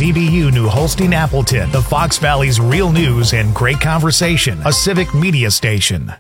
WZBU New Holstein Appleton, the Fox Valley's real news and great conversation, a civic media station.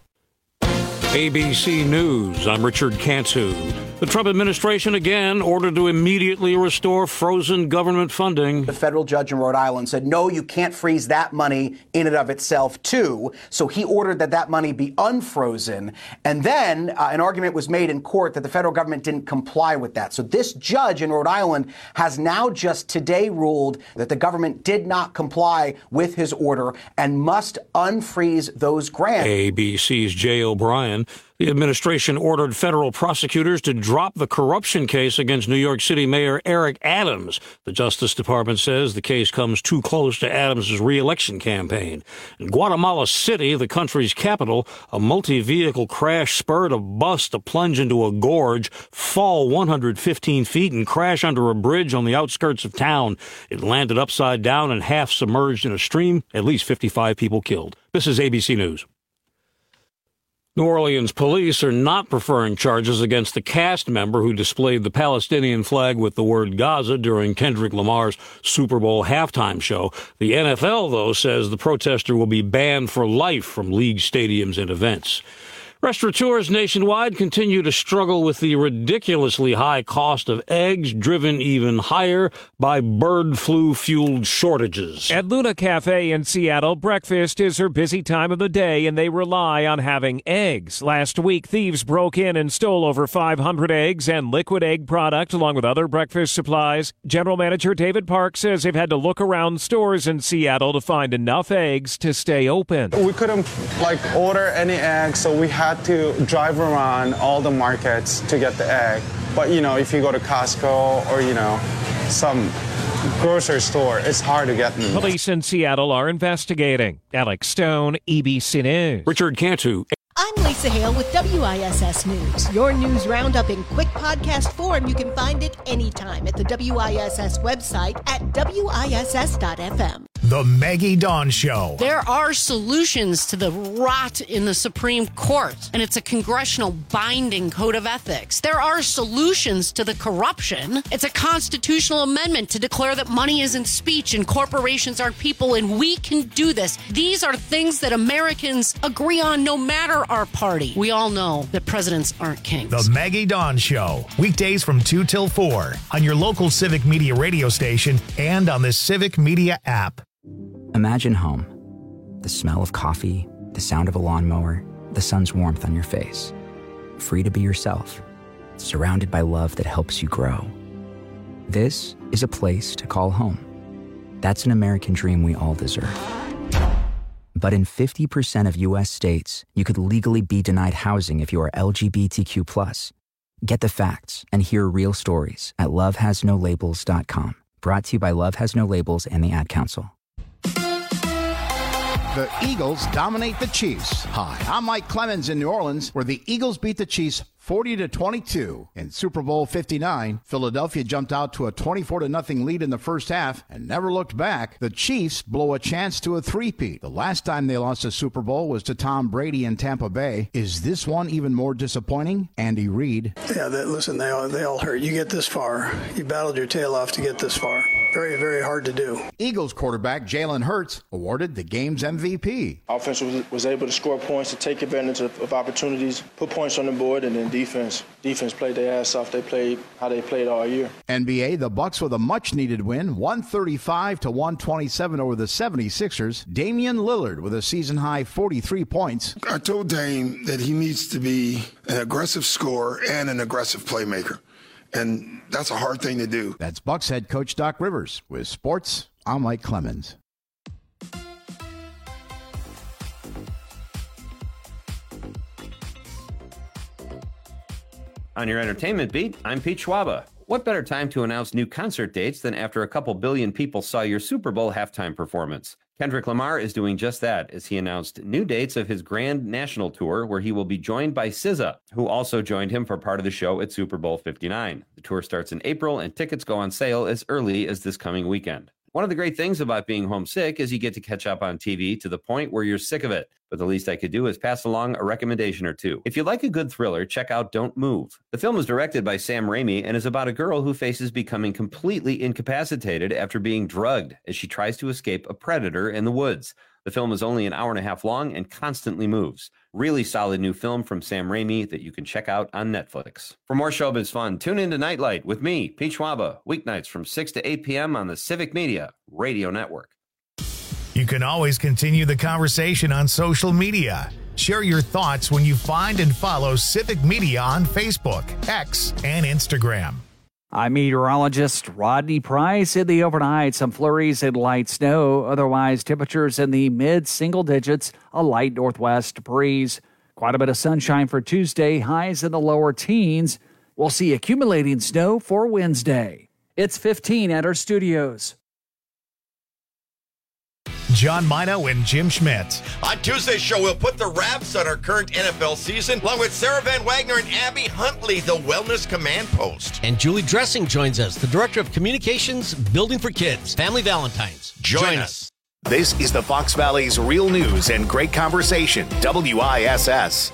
ABC News, I'm Richard Cantu. The Trump administration again ordered to immediately restore frozen government funding. The federal judge in Rhode Island said, no, you can't freeze that money in and of itself, too. So he ordered that money be unfrozen. And then an argument was made in court that the federal government didn't comply with that. So this judge in Rhode Island has now just today ruled that the government did not comply with his order and must unfreeze those grants. ABC's Jay O'Brien. The administration ordered federal prosecutors to drop the corruption case against New York City Mayor Eric Adams. The Justice Department says the case comes too close to Adams' re-election campaign. In Guatemala City, the country's capital, a multi-vehicle crash spurred a bus to plunge into a gorge, fall 115 feet, and crash under a bridge on the outskirts of town. It landed upside down and half submerged in a stream. At least 55 people killed. This is ABC News. New Orleans police are not preferring charges against the cast member who displayed the Palestinian flag with the word Gaza during Kendrick Lamar's Super Bowl halftime show. The NFL, though, says the protester will be banned for life from league stadiums and events. Restaurateurs nationwide continue to struggle with the ridiculously high cost of eggs, driven even higher by bird flu-fueled shortages. At Luna Cafe in Seattle, breakfast is her busy time of the day, and they rely on having eggs. Last week, thieves broke in and stole over 500 eggs and liquid egg product, along with other breakfast supplies. General Manager David Park says they've had to look around stores in Seattle to find enough eggs to stay open. We couldn't, order any eggs, so we had to drive around all the markets to get the egg. But, if you go to Costco or, some grocery store, it's hard to get them. Police in Seattle are investigating. Alex Stone, ABC News. Richard Cantu. I'm Lisa Hale with WISS News. Your news roundup in quick podcast form. You can find it anytime at the WISS website at WISS.FM. The Maggie Dawn Show. There are solutions to the rot in the Supreme Court, and it's a congressional binding code of ethics. There are solutions to the corruption. It's a constitutional amendment to declare that money isn't speech and corporations aren't people, and we can do this. These are things that Americans agree on no matter our party. We all know that presidents aren't kings. The Maggie Dawn Show. Weekdays from 2 till 4 on your local Civic Media radio station and on the Civic Media app. Imagine home. The smell of coffee, the sound of a lawnmower, the sun's warmth on your face. Free to be yourself. Surrounded by love that helps you grow. This is a place to call home. That's an American dream we all deserve. But in 50% of U.S. states, you could legally be denied housing if you are LGBTQ+. Get the facts and hear real stories at lovehasnolabels.com. Brought to you by Love Has No Labels and the Ad Council. The Eagles dominate the Chiefs. Hi, I'm Mike Clemens in New Orleans, where the Eagles beat the Chiefs 40-22. In Super Bowl 59, Philadelphia jumped out to a 24-0 lead in the first half and never looked back. The Chiefs blow a chance to a three-peat. The last time they lost a Super Bowl was to Tom Brady in Tampa Bay. Is this one even more disappointing? Andy Reid. Yeah, listen, they all hurt. You get this far. You battled your tail off to get this far. Very, very hard to do. Eagles quarterback Jalen Hurts awarded the game's MVP. Offense was able to score points, to take advantage of opportunities, put points on the board, and then defense played their ass off. They played how they played all year. NBA, the Bucks with a much-needed win, 135-127 over the 76ers. Damian Lillard with a season-high 43 points. I told Dame that he needs to be an aggressive scorer and an aggressive playmaker. And that's a hard thing to do. That's Bucks head coach Doc Rivers. With sports, I'm Mike Clemens. On your entertainment beat, I'm Pete Schwaba. What better time to announce new concert dates than after a couple billion people saw your Super Bowl halftime performance? Kendrick Lamar is doing just that as he announced new dates of his grand national tour, where he will be joined by SZA, who also joined him for part of the show at Super Bowl 59. The tour starts in April and tickets go on sale as early as this coming weekend. One of the great things about being homesick is you get to catch up on TV to the point where you're sick of it. But the least I could do is pass along a recommendation or two. If you like a good thriller, check out Don't Move. The film is directed by Sam Raimi and is about a girl who faces becoming completely incapacitated after being drugged as she tries to escape a predator in the woods. The film is only an hour and a half long and constantly moves. Really solid new film from Sam Raimi that you can check out on Netflix. For more showbiz fun, tune in to Nightlight with me, Pete Schwaba, weeknights from 6 to 8 p.m. on the Civic Media Radio Network. You can always continue the conversation on social media. Share your thoughts when you find and follow Civic Media on Facebook, X, and Instagram. I'm meteorologist Rodney Price. In the overnight, some flurries and light snow. Otherwise, temperatures in the mid-single digits, a light northwest breeze. Quite a bit of sunshine for Tuesday, highs in the lower teens. We'll see accumulating snow for Wednesday. It's 15 at our studios. John Mino and Jim Schmidt. On Tuesday's show, we'll put the wraps on our current NFL season, along with Sarah Van Wagner and Abby Huntley, the Wellness Command Post. And Julie Dressing joins us, the Director of Communications, Building for Kids, Family Valentines. Join us. This is the Fox Valley's real news and great conversation, WISS.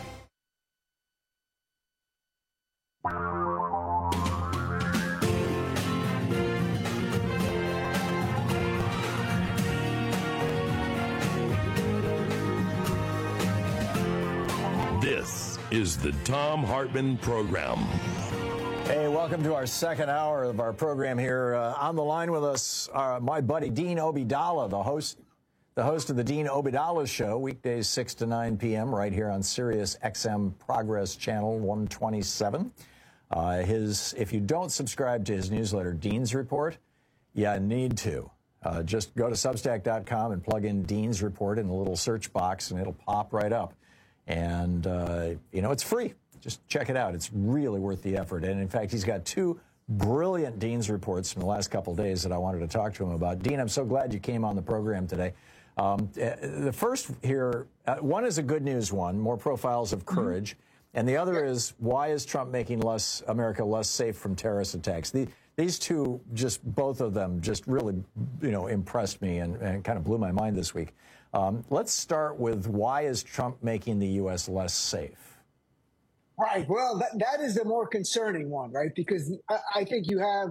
This is the Thom Hartmann Program. Hey, welcome to our second hour of our program here. On the line with us, my buddy Dean Obeidallah, the host of the Dean Obeidallah Show, weekdays 6 to 9 p.m. right here on Sirius XM Progress Channel 127. If you don't subscribe to his newsletter, Dean's Report, you need to. Just go to Substack.com and plug in Dean's Report in the little search box, and it'll pop right up. And, it's free. Just check it out. It's really worth the effort. And, in fact, he's got two brilliant Dean's reports from the last couple of days that I wanted to talk to him about. Dean, I'm so glad you came on the program today. The first here, one is a good news one, more profiles of courage. And the other is, why is Trump making America less safe from terrorist attacks? These two, both of them, really, impressed me and kind of blew my mind this week. Let's start with, why is Trump making the U.S. less safe? Right. Well, that is the more concerning one, right? Because I think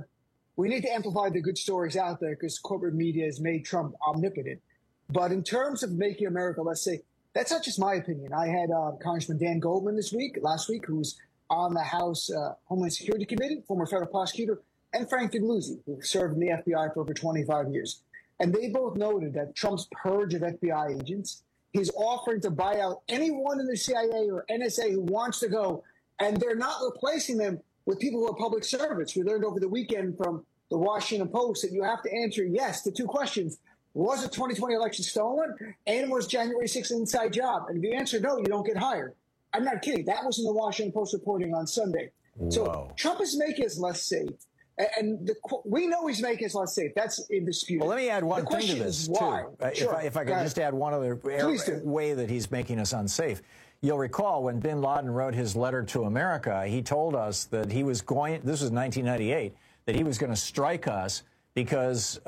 we need to amplify the good stories out there, because corporate media has made Trump omnipotent. But in terms of making America less safe, that's not just my opinion. I had Congressman Dan Goldman last week, who's on the House Homeland Security Committee, former federal prosecutor, and Frank Figliuzzi, who served in the FBI for over 25 years. And they both noted that Trump's purge of FBI agents, his offering to buy out anyone in the CIA or NSA who wants to go, and they're not replacing them with people who are public servants. We learned over the weekend from the Washington Post that you have to answer yes to two questions. Was the 2020 election stolen? And was January 6th an inside job? And if you answer no, you don't get hired. I'm not kidding. That was in the Washington Post reporting on Sunday. Whoa. So Trump is making us less safe. And we know he's making us less safe. That's indisputed. Well, let me add one thing to this, too. If I could just add one other way that he's making us unsafe. You'll recall when bin Laden wrote his letter to America, he told us that he was going, this was 1998, that he was going to strike us because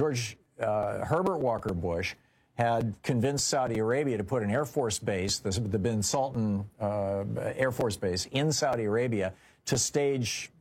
Herbert Walker Bush had convinced Saudi Arabia to put an Air Force base, the Bin Sultan Air Force Base in Saudi Arabia, to stage,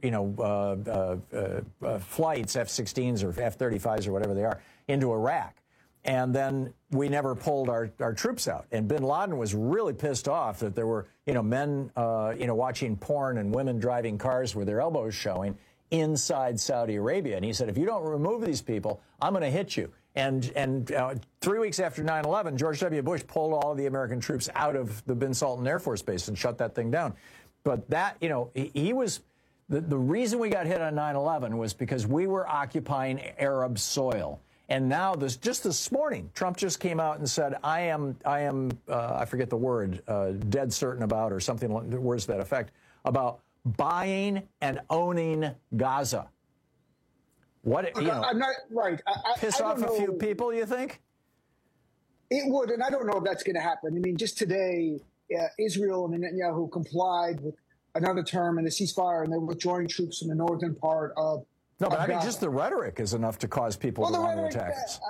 flights, F-16s or F-35s or whatever they are, into Iraq. And then we never pulled our troops out. And bin Laden was really pissed off that there were, men, watching porn and women driving cars with their elbows showing inside Saudi Arabia. And he said, if you don't remove these people, I'm going to hit you. And 3 weeks after 9/11, George W. Bush pulled all of the American troops out of the Bin Sultan Air Force Base and shut that thing down. But that, he was, the reason we got hit on 9/11 was because we were occupying Arab soil. And now just this morning, Trump just came out and said, I am, I forget the word, dead certain about, or something, words to that effect, about buying and owning Gaza. What, I'm not right. Piss off a few people, you think? It would, and I don't know if that's going to happen. I mean, just today, Israel and Netanyahu complied with another term in the ceasefire, and they're withdrawing troops from the northern part of No, but I mean, just the rhetoric is enough to cause people to want to attack us.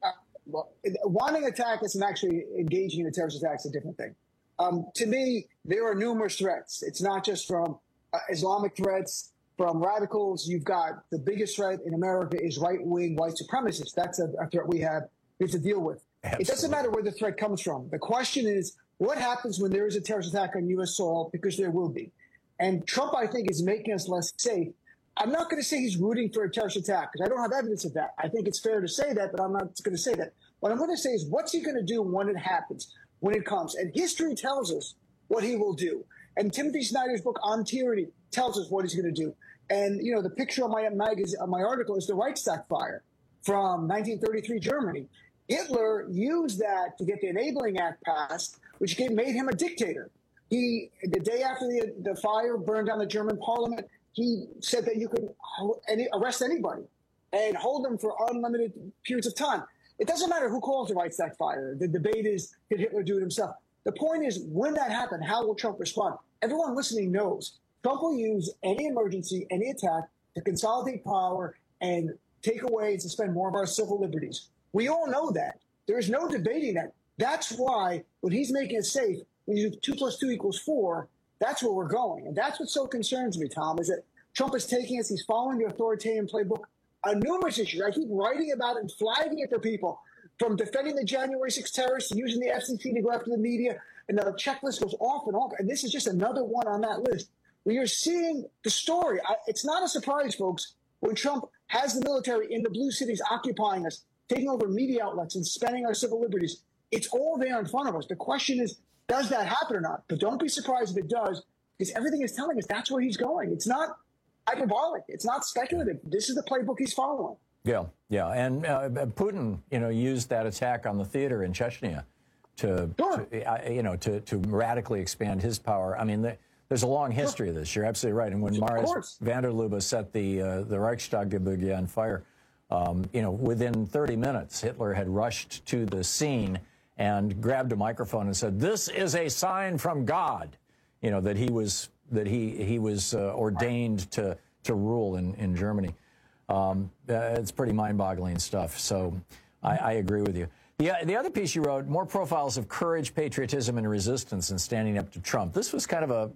Wanting to attack us and actually engaging in a terrorist attack is a different thing. To me, there are numerous threats. It's not just from Islamic threats, from radicals. You've got the biggest threat in America is right-wing white supremacists. That's a threat we have to deal with. Absolutely. It doesn't matter where the threat comes from. The question is, what happens when there is a terrorist attack on U.S. soil? Because there will be. And Trump, I think, is making us less safe. I'm not going to say he's rooting for a terrorist attack because I don't have evidence of that. I think it's fair to say that, but I'm not going to say that. What I'm going to say is, what's he going to do when it happens, when it comes? And history tells us what he will do. And Timothy Snyder's book on tyranny tells us what he's going to do. And, you know, the picture on my article is the Reichstag fire from 1933 Germany. Hitler used that to get the Enabling Act passed, which made him a dictator. The day after the fire burned down the German parliament, he said that you could arrest anybody and hold them for unlimited periods of time. It doesn't matter who calls the Reichstag fire. The debate is, did Hitler do it himself? The point is, when that happened, how will Trump respond? Everyone listening knows Trump will use any emergency, any attack to consolidate power and take away and suspend more of our civil liberties. We all know that. There is no debating that. That's why when he's making it safe, when you do 2 + 2 = 4, that's where we're going. And that's what so concerns me, Tom, is that Trump is taking us, he's following the authoritarian playbook on numerous issues. I keep writing about it and flagging it for people, from defending the January 6th terrorists, using the FCC to go after the media, and the checklist goes off and off. And this is just another one on that list. We are seeing the story. It's not a surprise, folks, when Trump has the military in the blue cities occupying us, taking over media outlets and spending our civil liberties. It's all there in front of us. The question is, does that happen or not? But don't be surprised if it does, because everything is telling us that's where he's going. It's not hyperbolic. It's not speculative. This is the playbook he's following. Yeah. And Putin, used that attack on the theater in Chechnya to radically expand his power. I mean, there's a long history of this. You're absolutely right. And when Marius van der Lubbe set the Reichstag on fire, within 30 minutes, Hitler had rushed to the scene and grabbed a microphone and said, "This is a sign from God," that he was ordained to rule in Germany. It's pretty mind-boggling stuff. So I agree with you. The other piece you wrote, more profiles of courage, patriotism, and resistance in standing up to Trump. This was kind of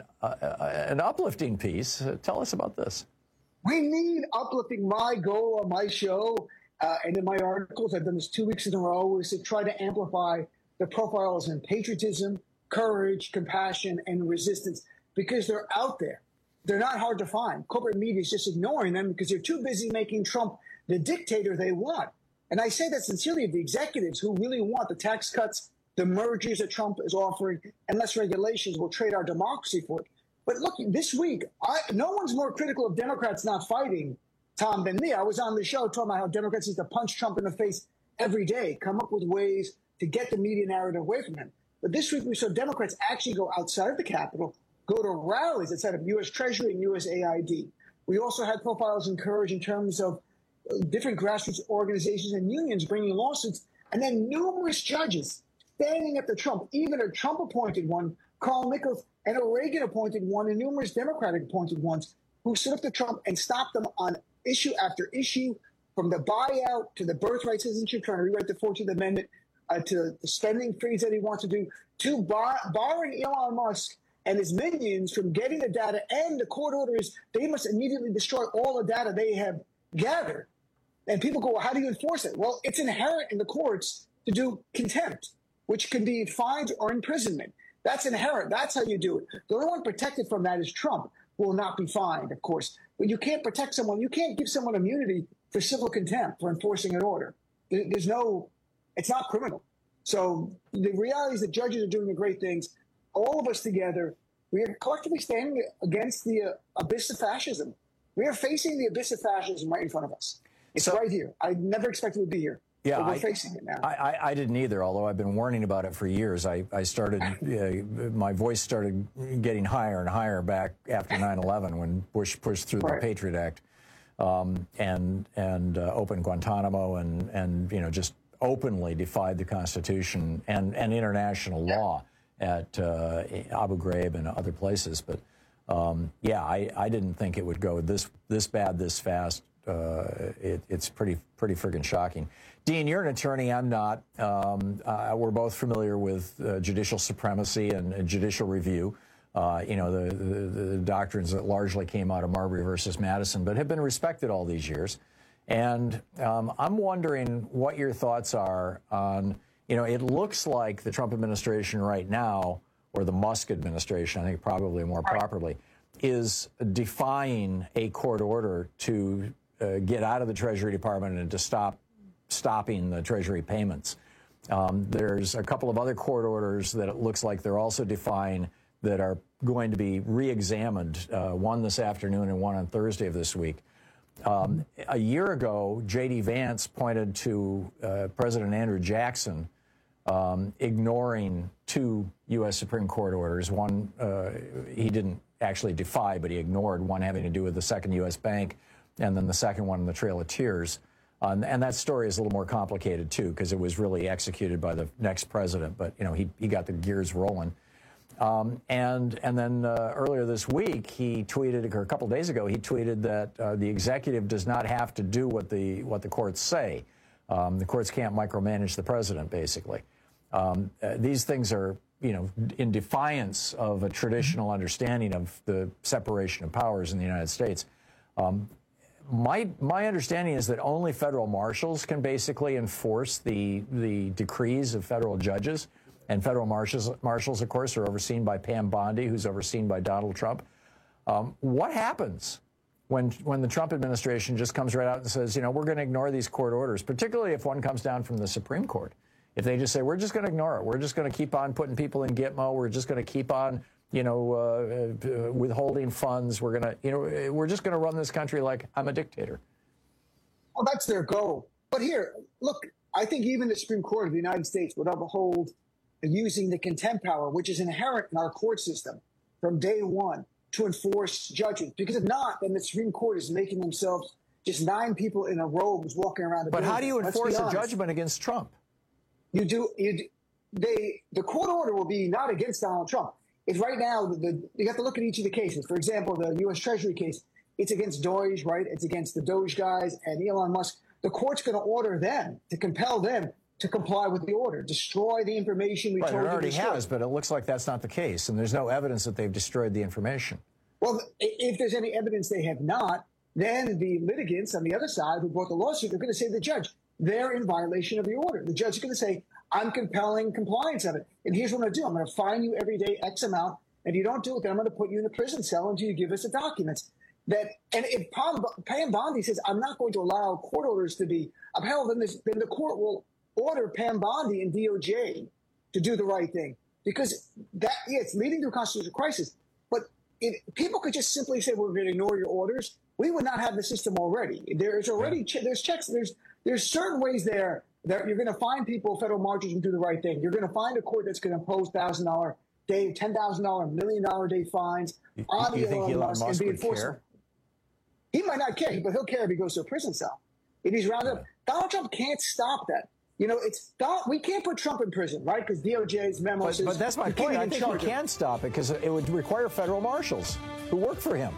an uplifting piece. Tell us about this. We need uplifting. My goal on my show and in my articles, I've done this 2 weeks in a row, is to try to amplify the profiles in patriotism, courage, compassion, and resistance, because they're out there. They're not hard to find. Corporate media is just ignoring them because they're too busy making Trump the dictator they want. And I say that sincerely of the executives who really want the tax cuts, the mergers that Trump is offering, and less regulations will trade our democracy for it. But look, this week, no one's more critical of Democrats not fighting, Tom, than me. I was on the show talking about how Democrats need to punch Trump in the face every day, come up with ways to get the media narrative away from him. But this week, we saw Democrats actually go outside of the Capitol, go to rallies outside of U.S. Treasury and USAID. We also had profiles in courage in terms of different grassroots organizations and unions bringing lawsuits, and then numerous judges standing up to Trump, even a Trump-appointed one, Carl Nichols, and a Reagan-appointed one, and numerous Democratic-appointed ones who stood up to Trump and stopped them on issue after issue, from the buyout to the birthright citizenship, trying to rewrite the 14th Amendment, to the spending freeze that he wants to do, to barring Elon Musk and his minions from getting the data. And the court order is they must immediately destroy all the data they have gathered. And people go, well, how do you enforce it? Well, it's inherent in the courts to do contempt, which can be fines or imprisonment. That's inherent. That's how you do it. The only one protected from that is Trump, who will not be fined, of course. But you can't protect someone. You can't give someone immunity for civil contempt for enforcing an order. It's not criminal. So the reality is that judges are doing the great things. All of us together, we are collectively standing against the abyss of fascism. We are facing the abyss of fascism right in front of us. It's right here. I never expected it would be here. Yeah, but we're facing it now. I didn't either, although I've been warning about it for years. I started, my voice started getting higher and higher back after 9/11 when Bush pushed through the Patriot Act and opened Guantanamo and just openly defied the Constitution and international law at Abu Ghraib and other places. But I didn't think it would go this bad this fast. It's pretty friggin' shocking. Dean, you're an attorney. I'm not. We're both familiar with judicial supremacy and judicial review. The doctrines that largely came out of Marbury versus Madison, but have been respected all these years. And I'm wondering what your thoughts are on, it looks like the Trump administration right now, or the Musk administration, I think probably more properly, is defying a court order to get out of the Treasury Department and to stopping the Treasury payments. There's a couple of other court orders that it looks like they're also defying that are going to be re-examined, one this afternoon and one on Thursday of this week. A year ago, J.D. Vance pointed to President Andrew Jackson ignoring two U.S. Supreme Court orders. One he didn't actually defy, but he ignored, one having to do with the Second U.S. Bank, and then the second one, the Trail of Tears. And that story is a little more complicated, too, because it was really executed by the next president. But, he got the gears rolling. And then earlier this week, he tweeted, or a couple days ago, he tweeted that the executive does not have to do what the courts say. The courts can't micromanage the president, basically. These things are, in defiance of a traditional understanding of the separation of powers in the United States. My understanding is that only federal marshals can basically enforce the decrees of federal judges. And federal marshals, of course, are overseen by Pam Bondi, who's overseen by Donald Trump. What happens when the Trump administration just comes right out and says, we're going to ignore these court orders, particularly if one comes down from the Supreme Court? If they just say, we're just going to ignore it, we're just going to keep on putting people in Gitmo, we're just going to keep on, withholding funds, we're just going to run this country like I'm a dictator. Well, that's their goal. But here, look, I think even the Supreme Court of the United States would uphold using the contempt power, which is inherent in our court system from day one, to enforce judgments. Because if not, then the Supreme Court is making themselves just 9 people in a robes walking around the building. But how do you enforce a judgment against Trump? The court order will be not against Donald Trump. It's right now, you have to look at each of the cases. For example, the U.S. Treasury case, it's against Doge, right? It's against the Doge guys and Elon Musk. The court's going to order them, to compel them to comply with the order, destroy the information we told you to destroy. It already has, but it looks like that's not the case, and there's no evidence that they've destroyed the information. Well, if there's any evidence they have not, then the litigants on the other side who brought the lawsuit are going to say to the judge, they're in violation of the order. The judge is going to say, I'm compelling compliance of it. And here's what I'm going to do. I'm going to fine you every day X amount. And if you don't do it, then I'm going to put you in a prison cell until you give us the documents. And if Pam Bondi says, I'm not going to allow court orders to be upheld, then the court will order Pam Bondi and DOJ to do the right thing. Because it's leading to a constitutional crisis. But if people could just simply say, we're going to ignore your orders, we would not have the system already. There's already there's checks. There's certain ways there that you're going to find people, federal marshals, who do the right thing. You're going to find a court that's going to impose $1,000 day, $10,000, $1 million day fines on Elon Musk and be enforceable. He might not care, but he'll care if he goes to a prison cell. If he's rounded up, Donald Trump can't stop that. We can't put Trump in prison, right? Because DOJ's memo says. But that's my point. I think he can stop it because it would require federal marshals who work for him.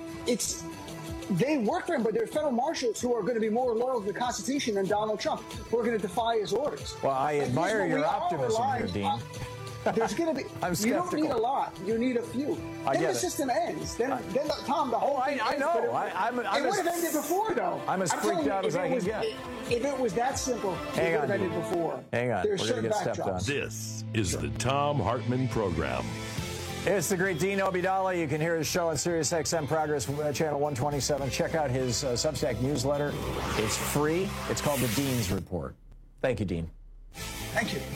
They work for him, but they're federal marshals who are going to be more loyal to the Constitution than Donald Trump, who are going to defy his orders. Well, I admire your optimism here, Dean. There's going to be. You don't need a lot. You need a few. Then the system ends. Then Tom, the whole thing ends. I know. It would have ended before, though. I'm as freaked out as I can get. If it was that simple, it would have ended before. Hang on. There's certain stepped on. This is the Thom Hartmann Program. It's the great Dean Obeidallah. You can hear his show on Sirius XM Progress Channel 127. Check out his Substack newsletter. It's free. It's called The Dean's Report. Thank you, Dean. Thank you.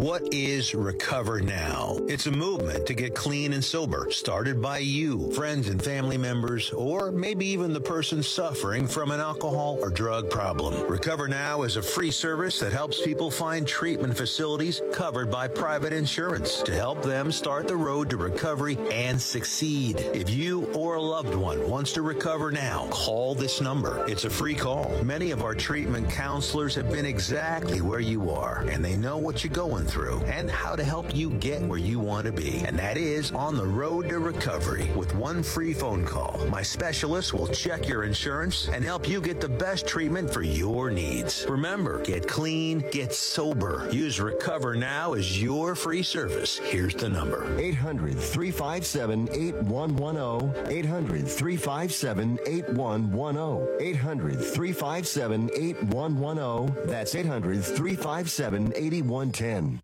What is Recover Now? It's a movement to get clean and sober, started by you, friends and family members, or maybe even the person suffering from an alcohol or drug problem. Recover Now is a free service that helps people find treatment facilities covered by private insurance to help them start the road to recovery and succeed. If you or a loved one wants to recover now, call this number. It's a free call. Many of our treatment counselors have been exactly where you are, and they know what you're going through and how to help you get where you want to be. And that is on the road to recovery. With one free phone call, my specialist will check your insurance and help you get the best treatment for your needs. Remember, get clean, get sober. Use Recover Now as your free service. Here's the number. 800-357-8110. 800-357-8110. 800-357-8110. That's 800-357-8110.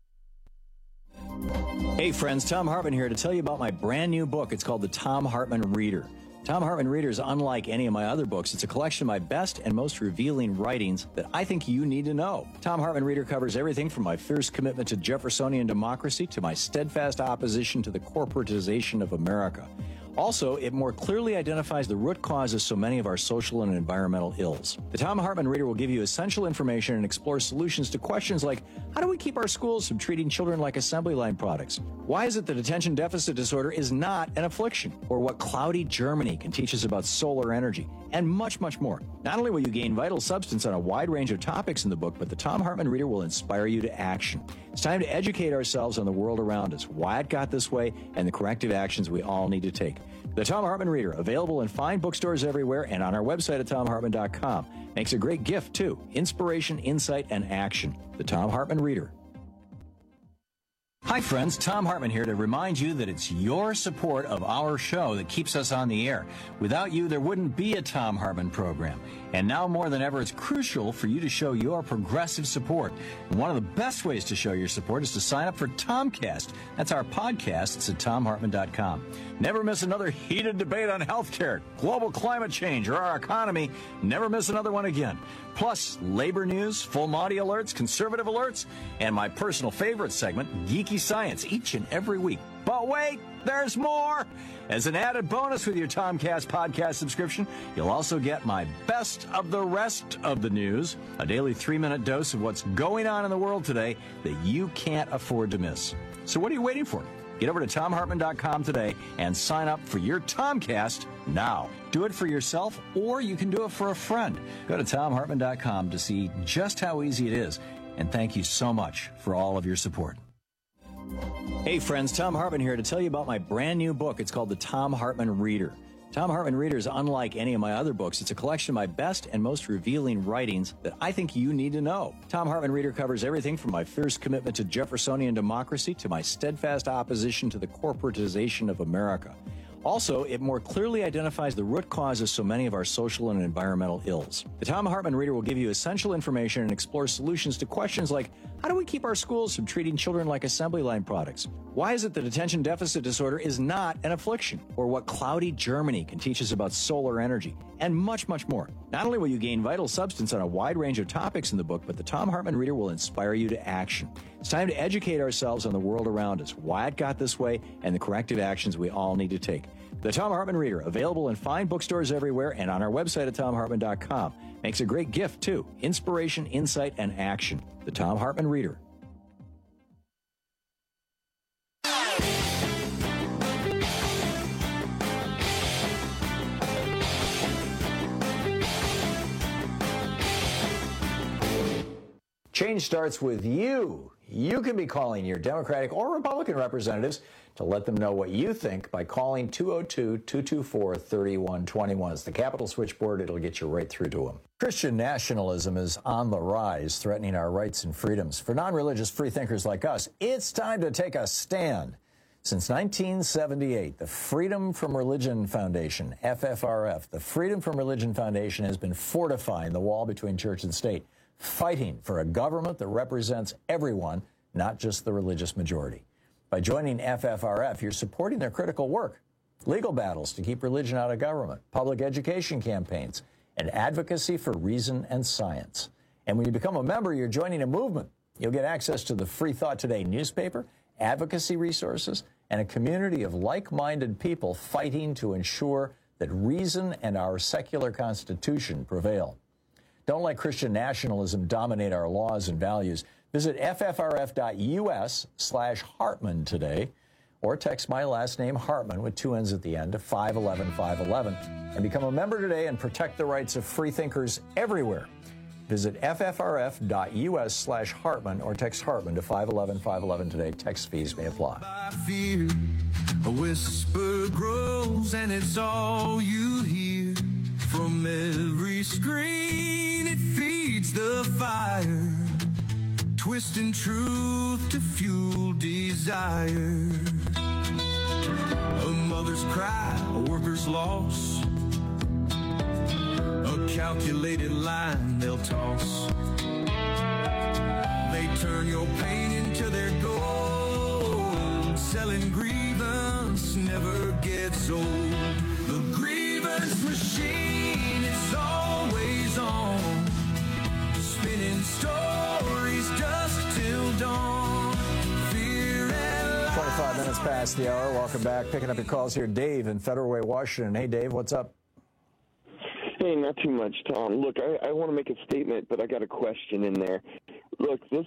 Hey friends, Thom Hartmann here to tell you about my brand new book. It's called The Thom Hartmann Reader. Thom Hartmann Reader is unlike any of my other books. It's a collection of my best and most revealing writings that I think you need to know. Thom Hartmann Reader covers everything from my fierce commitment to Jeffersonian democracy to my steadfast opposition to the corporatization of America. Also, it more clearly identifies the root cause of so many of our social and environmental ills. The Thom Hartmann Reader will give you essential information and explore solutions to questions like, how do we keep our schools from treating children like assembly line products? Why is it that attention deficit disorder is not an affliction? Or what cloudy Germany can teach us about solar energy? And much, much more. Not only will you gain vital substance on a wide range of topics in the book, but the Thom Hartmann Reader will inspire you to action. It's time to educate ourselves on the world around us, why it got this way, and the corrective actions we all need to take. The Thom Hartmann Reader, available in fine bookstores everywhere and on our website at thomhartmann.com. Makes a great gift, too. Inspiration, insight, and action. The Thom Hartmann Reader. Hi, friends. Thom Hartmann here to remind you that it's your support of our show that keeps us on the air. Without you, there wouldn't be a Thom Hartmann program. And now more than ever, it's crucial for you to show your progressive support. And one of the best ways to show your support is to sign up for Tomcast. That's our podcast. It's at thomhartmann.com. Never miss another heated debate on healthcare, global climate change, or our economy. Never miss another one again. Plus, labor news, full Monty alerts, conservative alerts, and my personal favorite segment, Geeky Science, each and every week. But wait, there's more! As an added bonus with your Tomcast podcast subscription, you'll also get my best of the rest of the news, a daily 3-minute dose of what's going on in the world today that you can't afford to miss. So what are you waiting for? Get over to thomhartmann.com today and sign up for your Tomcast now. Do it for yourself, or you can do it for a friend. Go to thomhartmann.com to see just how easy it is. And thank you so much for all of your support. Hey friends, Thom Hartmann here to tell you about my brand new book. It's called The Thom Hartmann Reader. Thom Hartmann Reader is unlike any of my other books. It's a collection of my best and most revealing writings that I think you need to know. Thom Hartmann Reader covers everything from my fierce commitment to Jeffersonian democracy to my steadfast opposition to the corporatization of America. Also, it more clearly identifies the root cause of so many of our social and environmental ills. The Thom Hartmann Reader will give you essential information and explore solutions to questions like, how do we keep our schools from treating children like assembly line products? Why is it that attention deficit disorder is not an affliction? Or what cloudy Germany can teach us about solar energy? And much, much more. Not only will you gain vital substance on a wide range of topics in the book, but the Thom Hartmann Reader will inspire you to action. It's time to educate ourselves on the world around us, why it got this way, and the corrective actions we all need to take. The Thom Hartmann Reader, available in fine bookstores everywhere and on our website at thomhartmann.com. Makes a great gift, too. Inspiration, insight, and action. The Thom Hartmann Reader. Change starts with you. You can be calling your Democratic or Republican representatives to let them know what you think by calling 202-224-3121. It's the Capitol switchboard. It'll get you right through to them. Christian nationalism is on the rise, threatening our rights and freedoms. For non-religious freethinkers like us, it's time to take a stand. Since 1978, the Freedom from Religion Foundation, FFRF, the Freedom from Religion Foundation has been fortifying the wall between church and state, fighting for a government that represents everyone, not just the religious majority. By joining FFRF, you're supporting their critical work, legal battles to keep religion out of government, public education campaigns, and advocacy for reason and science. And when you become a member, you're joining a movement You'll get access to the free Thought Today newspaper, advocacy resources, and a community of like-minded people fighting to ensure that reason and our secular Constitution prevail. Don't let Christian nationalism dominate our laws and values. Visit ffrf.us/Hartman today, or text my last name Hartman with 2 N's at the end to 511-511 and become a member today and protect the rights of free thinkers everywhere. Visit ffrf.us/Hartman or text Hartman to 511-511 today. Text fees may apply. I fear a whisper grows and it's all you hear from every screen. It feeds the fire, twisting truth to fuel desire. A mother's cry, a worker's loss, a calculated line they'll toss. They turn your pain into their gold. Selling grievance never gets old. The grievance machine, it's always on. Spinning stories dusk till dawn. Fear and 25 minutes past the hour. Welcome back. Picking up your calls here. Dave in Federal Way, Washington. Hey, Dave, what's up? Hey, not too much, Tom. Look, I want to make a statement, but I got a question in there. Look, this,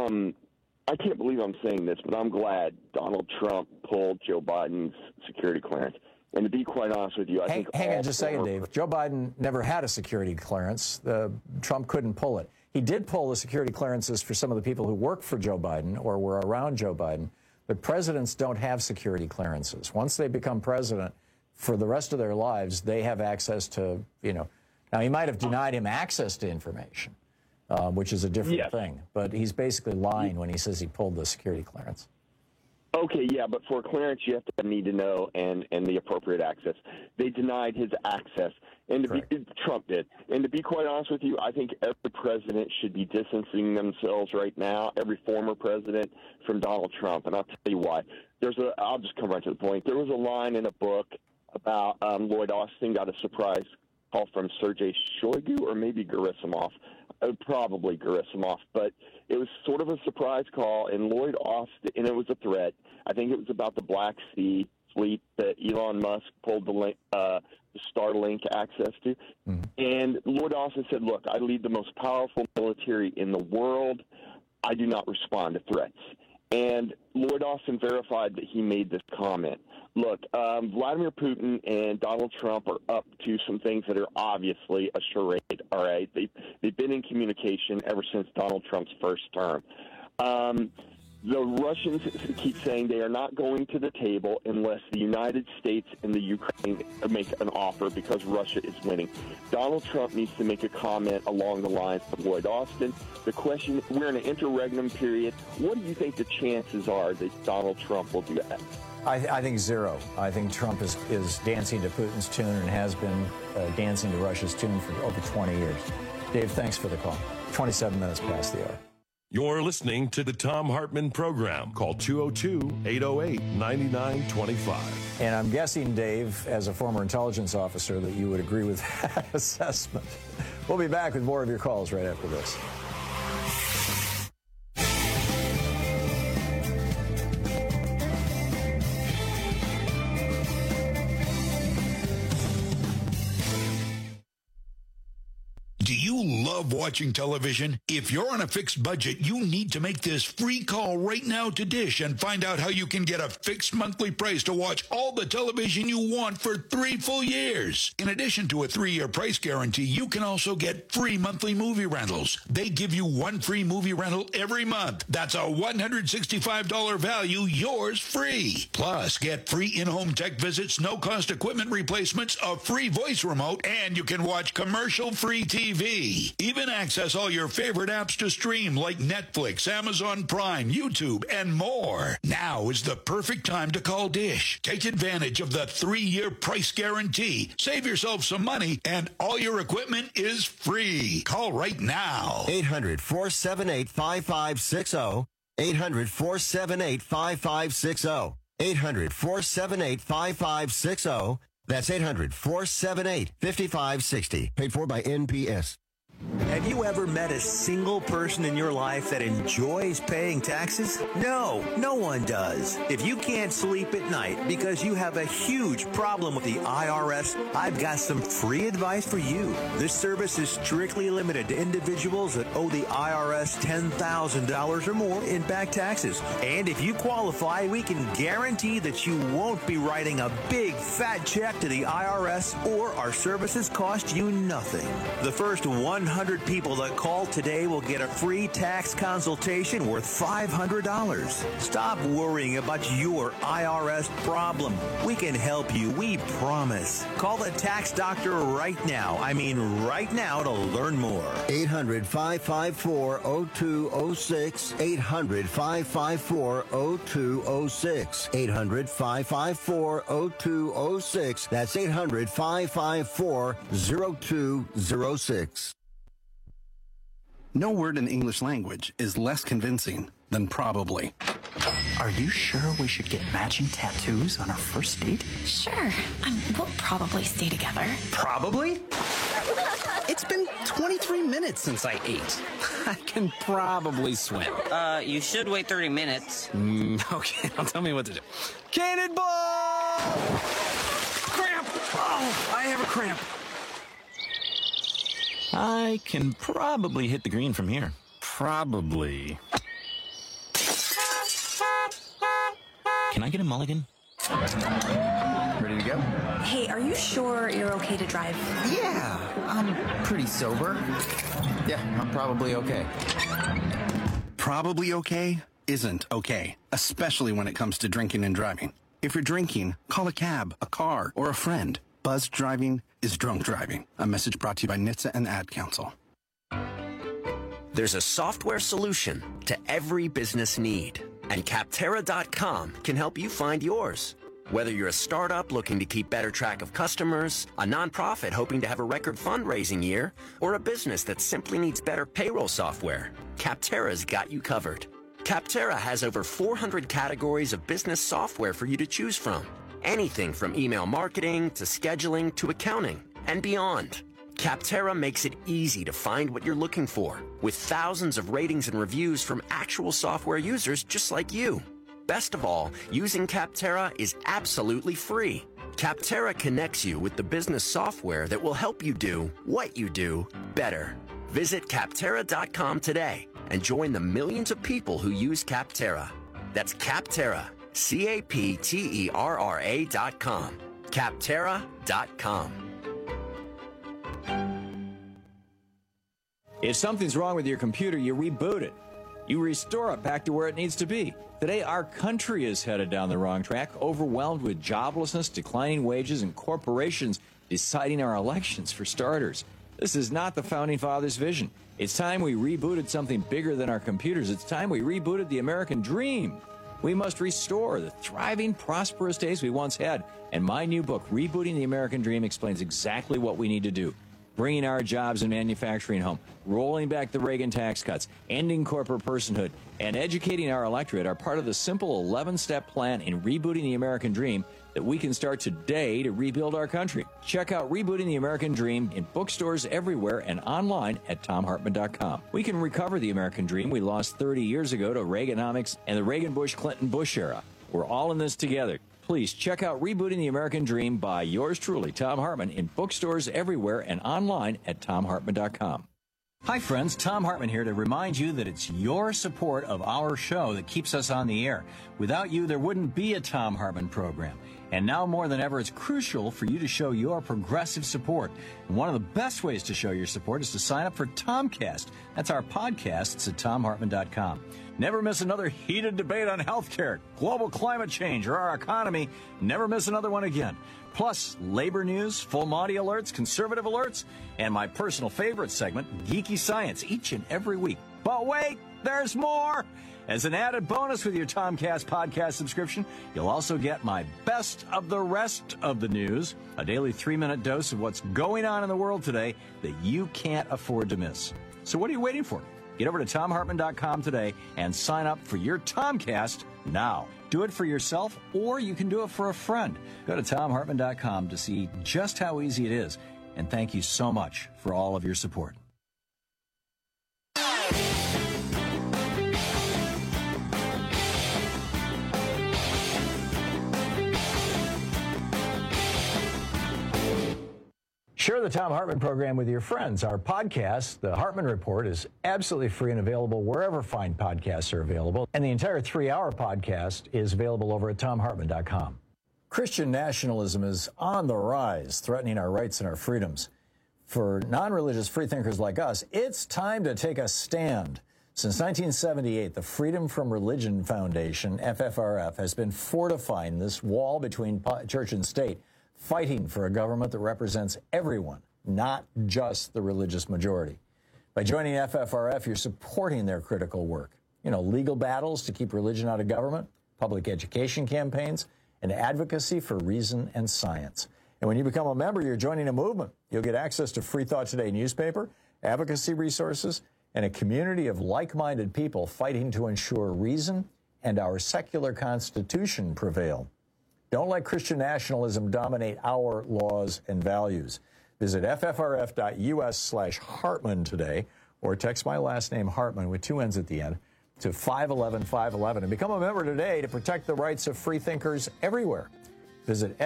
I can't believe I'm saying this, but I'm glad Donald Trump pulled Joe Biden's security clearance. And to be quite honest with you, I think... Hang on just a second, Dave. Joe Biden never had a security clearance. Trump couldn't pull it. He did pull the security clearances for some of the people who worked for Joe Biden or were around Joe Biden, but presidents don't have security clearances. Once they become president, for the rest of their lives, they have access to, now he might have denied him access to information, which is a different thing, but he's basically lying when he says he pulled the security clearance. Okay, yeah, but for clearance, you have to need to know and the appropriate access. They denied his access, and Trump did. And to be quite honest with you, I think every president should be distancing themselves right now, every former president, from Donald Trump. And I'll tell you why. I'll just come right to the point. There was a line in a book about Lloyd Austin got a surprise call from Sergei Shoigu or maybe Gerasimov, probably Gerasimov, but it was sort of a surprise call, and Lloyd Austin, and it was a threat. I think it was about the Black Sea fleet that Elon Musk pulled the Starlink access to. And Lloyd Austin said, look, I lead the most powerful military in the world. I do not respond to threats. And Lloyd Austin verified that he made this comment. Look, Vladimir Putin and Donald Trump are up to some things that are obviously a charade, all right? They've been in communication ever since Donald Trump's first term. The Russians keep saying they are not going to the table unless the United States and the Ukraine make an offer because Russia is winning. Donald Trump needs to make a comment along the lines of Lloyd Austin. The question, we're in an interregnum period. What do you think the chances are that Donald Trump will do that? I think zero. I think Trump is dancing to Putin's tune and has been dancing to Russia's tune for over 20 years. Dave, thanks for the call. 27 minutes past the hour. You're listening to the Thom Hartmann Program. Call 202-808-9925. And I'm guessing, Dave, as a former intelligence officer, that you would agree with that assessment. We'll be back with more of your calls right after this. Do you love watching television? If you're on a fixed budget, you need to make this free call right now to Dish and find out how you can get a fixed monthly price to watch all the television you want for 3 full years. In addition to a 3-year price guarantee, you can also get free monthly movie rentals. They give you 1 free movie rental every month. That's a $165 value, yours free. Plus, get free in-home tech visits, no-cost equipment replacements, a free voice remote, and you can watch commercial-free TV. Even access all your favorite apps to stream like Netflix, Amazon Prime, YouTube, and more. Now is the perfect time to call Dish. Take advantage of the 3-year price guarantee. Save yourself some money, and all your equipment is free. Call right now. 800-478-5560. 800-478-5560. 800-478-5560. That's 800-478-5560. Paid for by NPS. Have you ever met a single person in your life that enjoys paying taxes? No, no one does. If you can't sleep at night because you have a huge problem with the IRS, I've got some free advice for you. This service is strictly limited to individuals that owe the IRS $10,000 or more in back taxes. And if you qualify, we can guarantee that you won't be writing a big fat check to the IRS, or our services cost you nothing. The first 100 people that call today will get a free tax consultation worth $500. Stop worrying about your IRS problem. We can help you, we promise. Call the tax doctor right now. I mean right now, to learn more. 800-554-0206. 800-554-0206. 800-554-0206. That's 800-554-0206. No word in the English language is less convincing than probably. Are you sure we should get matching tattoos on our first date? Sure. We'll probably stay together. Probably? It's been 23 minutes since I ate. I can probably swim. You should wait 30 minutes. Okay, now tell me what to do. Cannonball! Cramp! Oh, I have a cramp. I can probably hit the green from here. Probably. Can I get a mulligan? Ready to go? Hey, are you sure you're okay to drive? Yeah, I'm pretty sober. Yeah, I'm probably okay. Probably okay isn't okay, especially when it comes to drinking and driving. If you're drinking, call a cab, a car, or a friend. Buzzed driving is drunk driving. A message brought to you by NHTSA and the Ad Council. There's a software solution to every business need, and Capterra.com can help you find yours. Whether you're a startup looking to keep better track of customers, a nonprofit hoping to have a record fundraising year, or a business that simply needs better payroll software, Capterra's got you covered. Capterra has over 400 categories of business software for you to choose from. Anything from email marketing to scheduling to accounting and beyond. Capterra makes it easy to find what you're looking for, with thousands of ratings and reviews from actual software users just like you. Best of all, using Capterra is absolutely free. Capterra connects you with the business software that will help you do what you do better. Visit Capterra.com today and join the millions of people who use Capterra. That's Capterra. Capterra.com. Capterra.com. If something's wrong with your computer, you reboot it. You restore it back to where it needs to be. Today, our country is headed down the wrong track, overwhelmed with joblessness, declining wages, and corporations deciding our elections, for starters. This is not the Founding Fathers' vision. It's time we rebooted something bigger than our computers. It's time we rebooted the American dream. We must restore the thriving, prosperous days we once had. And my new book, Rebooting the American Dream, explains exactly what we need to do. Bringing our jobs and manufacturing home, rolling back the Reagan tax cuts, ending corporate personhood, and educating our electorate are part of the simple 11-step plan in Rebooting the American Dream that we can start today to rebuild our country. Check out Rebooting the American Dream in bookstores everywhere and online at TomHartman.com. We can recover the American dream we lost 30 years ago to Reaganomics and the Reagan-Bush-Clinton-Bush era. We're all in this together. Please check out Rebooting the American Dream by yours truly, Thom Hartmann, in bookstores everywhere and online at TomHartman.com. Hi, friends. Thom Hartmann here to remind you that it's your support of our show that keeps us on the air. Without you, there wouldn't be a Thom Hartmann program. And now more than ever, it's crucial for you to show your progressive support. And one of the best ways to show your support is to sign up for Tomcast. That's our podcast. It's at TomHartmann.com. Never miss another heated debate on healthcare, global climate change, or our economy. Never miss another one again. Plus, labor news, full Monty alerts, conservative alerts, and my personal favorite segment, Geeky Science, each and every week. But wait, there's more! As an added bonus with your Tomcast podcast subscription, you'll also get my best of the rest of the news, a daily 3-minute dose of what's going on in the world today that you can't afford to miss. So what are you waiting for? Get over to TomHartmann.com today and sign up for your Tomcast now. Do it for yourself, or you can do it for a friend. Go to TomHartmann.com to see just how easy it is. And thank you so much for all of your support. Share the Thom Hartmann program with your friends. Our podcast, The Hartmann Report, is absolutely free and available wherever fine podcasts are available. And the entire 3-hour podcast is available over at ThomHartmann.com. Christian nationalism is on the rise, threatening our rights and our freedoms. For non-religious freethinkers like us, it's time to take a stand. Since 1978, the Freedom from Religion Foundation, FFRF, has been fortifying this wall between church and state, fighting for a government that represents everyone, not just the religious majority. By joining FFRF, you're supporting their critical work. You know, legal battles to keep religion out of government, public education campaigns, and advocacy for reason and science. And when you become a member, you're joining a movement. You'll get access to Free Thought Today newspaper, advocacy resources, and a community of like-minded people fighting to ensure reason and our secular constitution prevail. Don't let Christian nationalism dominate our laws and values. Visit ffrf.us/Hartmann today, or text my last name Hartmann with 2 N's at the end to 511-511 and become a member today to protect the rights of freethinkers everywhere. Visit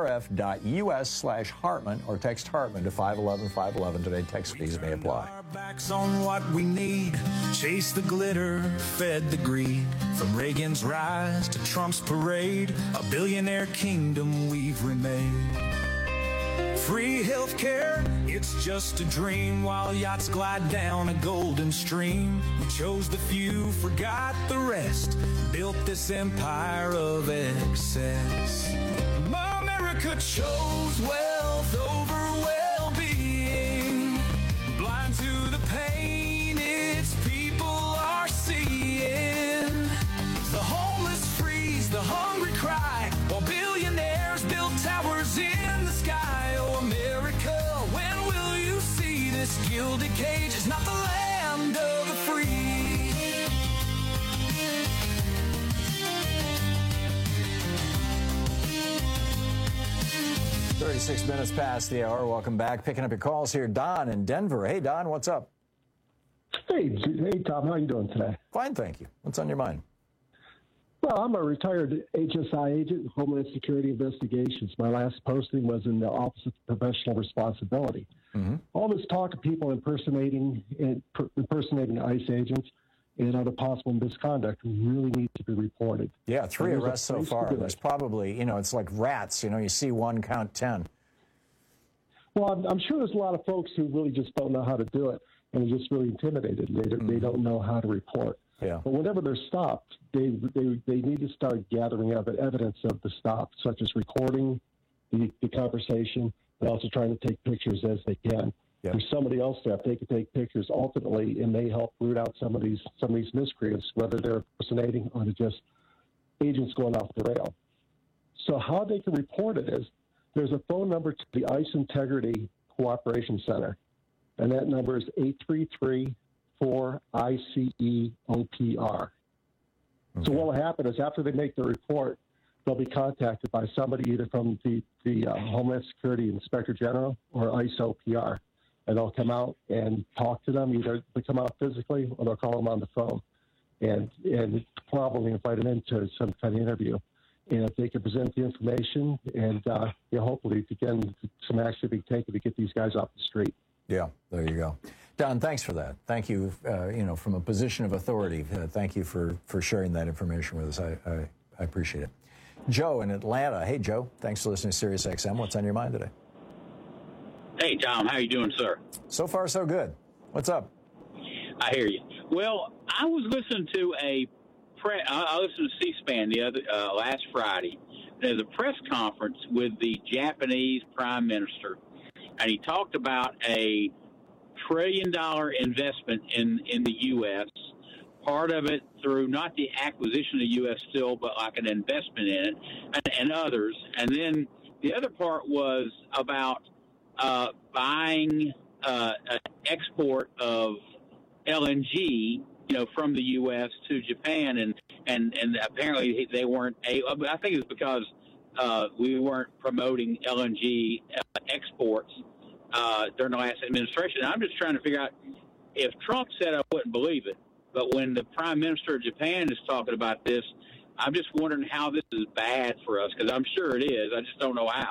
ffrf.us/Hartmann or text Hartmann to 511-511 today. Text fees may apply. Backs on what we need, chase the glitter, fed the greed. From Reagan's rise to Trump's parade, a billionaire kingdom we've remade. Free healthcare, it's just a dream, while yachts glide down a golden stream. We chose the few, forgot the rest, built this empire of excess. America chose wealth over well-being, blind to the pain its people are seeing. The homeless freeze, the hungry cry, while billionaires build towers in the sky. Oh, America, when will you see this gilded cage is not the land of the free? 36 minutes past the hour. Welcome back. Picking up your calls here. Don in Denver. Hey, Don, what's up? Hey, Tom. How you doing today? Fine, thank you. What's on your mind? Well, I'm a retired HSI agent, Homeland Security Investigations. My last posting was in the Office of Professional Responsibility. Mm-hmm. All this talk of people impersonating ICE agents and other possible misconduct really needs to be reported. Yeah, 3 arrests so far. There's probably, it's like rats. You see one, count 10. Well, I'm sure there's a lot of folks who really just don't know how to do it and are just really intimidated. They don't know how to report. Yeah. But whenever they're stopped, they need to start gathering evidence of the stop, such as recording the conversation, but also trying to take pictures as they can. Yep. There's somebody else there. If they can take pictures, ultimately, it may help root out some of these miscreants, whether they're impersonating or they're just agents going off the rail. So how they can report it is there's a phone number to the ICE Integrity Cooperation Center, and that number is 833-4-ICE-OPR. So what will happen is after they make the report, they'll be contacted by somebody either from the Homeland Security Inspector General or ICE OPR. And they'll come out and talk to them. Either they come out physically or they'll call them on the phone and probably invite them into some kind of interview. And if they can present the information and hopefully again some action be taken to get these guys off the street. Yeah, there you go. Don, thanks for that. Thank you, from a position of authority. Thank you for sharing that information with us. I appreciate it. Joe in Atlanta. Hey, Joe. Thanks for listening to Sirius XM. What's on your mind today? Hey, Tom. How you doing, sir? So far, so good. What's up? I hear you. Well, I was listening to I listened to C-SPAN last Friday. There's a press conference with the Japanese Prime Minister, and he talked about a $1 trillion investment in the U.S., part of it through not the acquisition of U.S. Steel, but like an investment in it, and others. And then the other part was about buying export of LNG, from the U.S. to Japan, and apparently they weren't able. I think it's because we weren't promoting LNG exports during the last administration. I'm just trying to figure out, if Trump said I wouldn't believe it, but when the Prime Minister of Japan is talking about this, I'm just wondering how this is bad for us, because I'm sure it is. I just don't know how.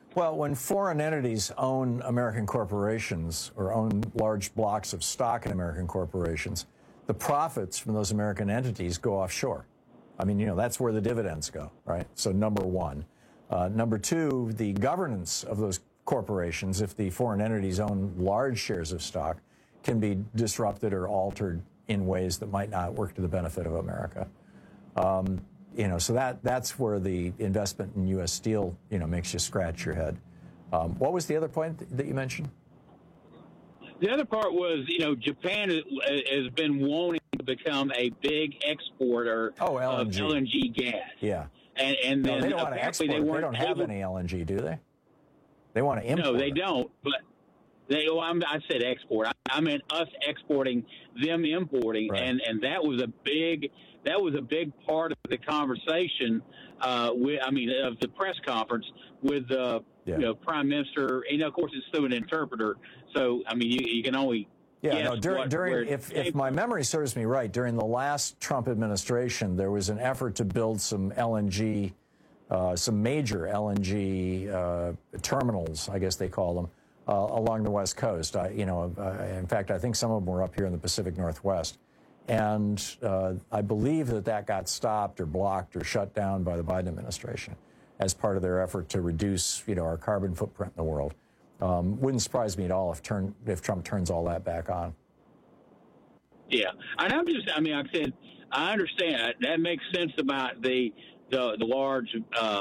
Well, when foreign entities own American corporations or own large blocks of stock in American corporations, the profits from those American entities go offshore. I mean, that's where the dividends go, right? So number one. Number two, the governance of those corporations, if the foreign entities own large shares of stock, can be disrupted or altered in ways that might not work to the benefit of America. So that's where the investment in U.S. Steel, makes you scratch your head. What was the other point that you mentioned? The other part was, Japan has been wanting to become a big exporter of LNG gas. Yeah. And then they don't want to export. They don't have any LNG, do they? They want to import. No, they don't. But I said export. I meant us exporting, them importing, right. and that was a big part of the conversation. Of the press conference with the Prime Minister. Of course, it's through an interpreter. So you can only. Yeah, if my memory serves me right, during the last Trump administration, there was an effort to build some LNG, some major LNG terminals, I guess they call them, along the West Coast. In fact, I think some of them were up here in the Pacific Northwest. And I believe that got stopped or blocked or shut down by the Biden administration as part of their effort to reduce, our carbon footprint in the world. Wouldn't surprise me at all if Trump turns all that back on. Yeah, and like I said, I understand that makes sense about the large,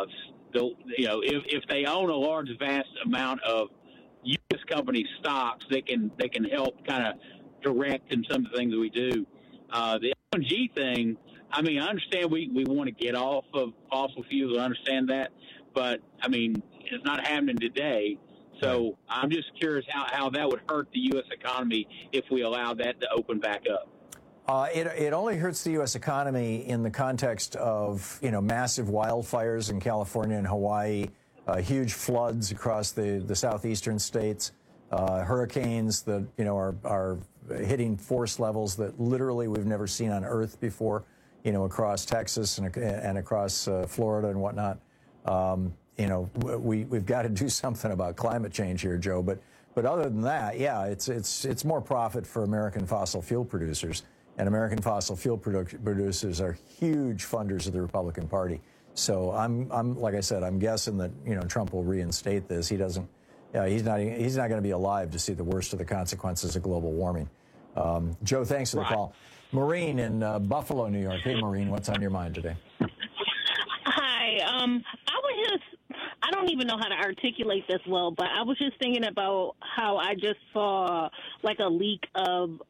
if they own a large, vast amount of U.S. company stocks, they can help kind of direct in some of the things that we do. The LNG thing, I understand we want to get off of fossil fuels. I understand that, but it's not happening today. So I'm just curious how that would hurt the U.S. economy if we allow that to open back up. It only hurts the U.S. economy in the context of, massive wildfires in California and Hawaii, huge floods across the southeastern states, hurricanes that, are hitting force levels that literally we've never seen on Earth before, across Texas and across Florida and whatnot. We've got to do something about climate change here, Joe. But other than that, yeah, it's more profit for American fossil fuel producers, and American fossil fuel producers are huge funders of the Republican Party. So I'm like I said, I'm guessing that Trump will reinstate this. He doesn't. He's not going to be alive to see the worst of the consequences of global warming. Joe, thanks for the call. Maureen in Buffalo, New York. Hey, Maureen, what's on your mind today? Hi. I don't even know how to articulate this well, but I was just thinking about how I just saw like a leak of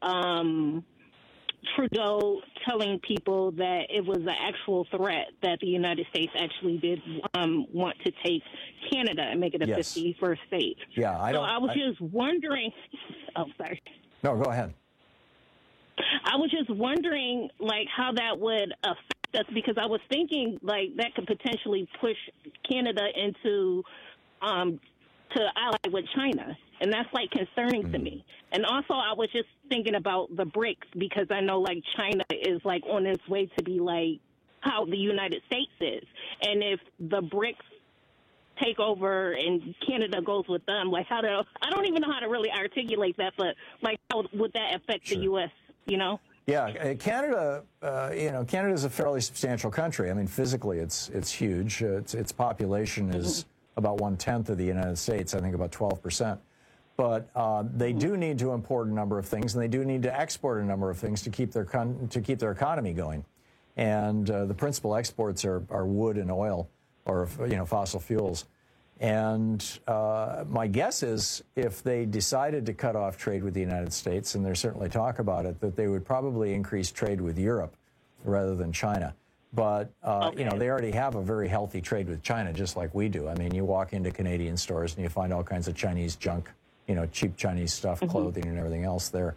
Trudeau telling people that it was an actual threat that the United States actually did want to take Canada and make it a 51st state. Yeah, I was just wondering. Oh, sorry. No, go ahead. I was just wondering, like, how that would affect us, because I was thinking, like, that could potentially push Canada into to ally with China, and that's, like, concerning to me. And also, I was just thinking about the BRICS, because I know, like, China is, like, on its way to be, like, how the United States is. And if the BRICS take over and Canada goes with them, like, I don't even know how to really articulate that, but, like, how would that affect the U.S., Yeah, Canada, Canada is a fairly substantial country. I mean, physically, it's huge. Its population is about 1/10 of the United States. I think about 12%. But they do need to import a number of things, and they do need to export a number of things to keep their economy going. And the principal exports are wood and oil, or fossil fuels. And my guess is if they decided to cut off trade with the United States, and there's certainly talk about it, that they would probably increase trade with Europe rather than China. But, they already have a very healthy trade with China, just like we do. I mean, you walk into Canadian stores and you find all kinds of Chinese junk, cheap Chinese stuff, clothing and everything else there.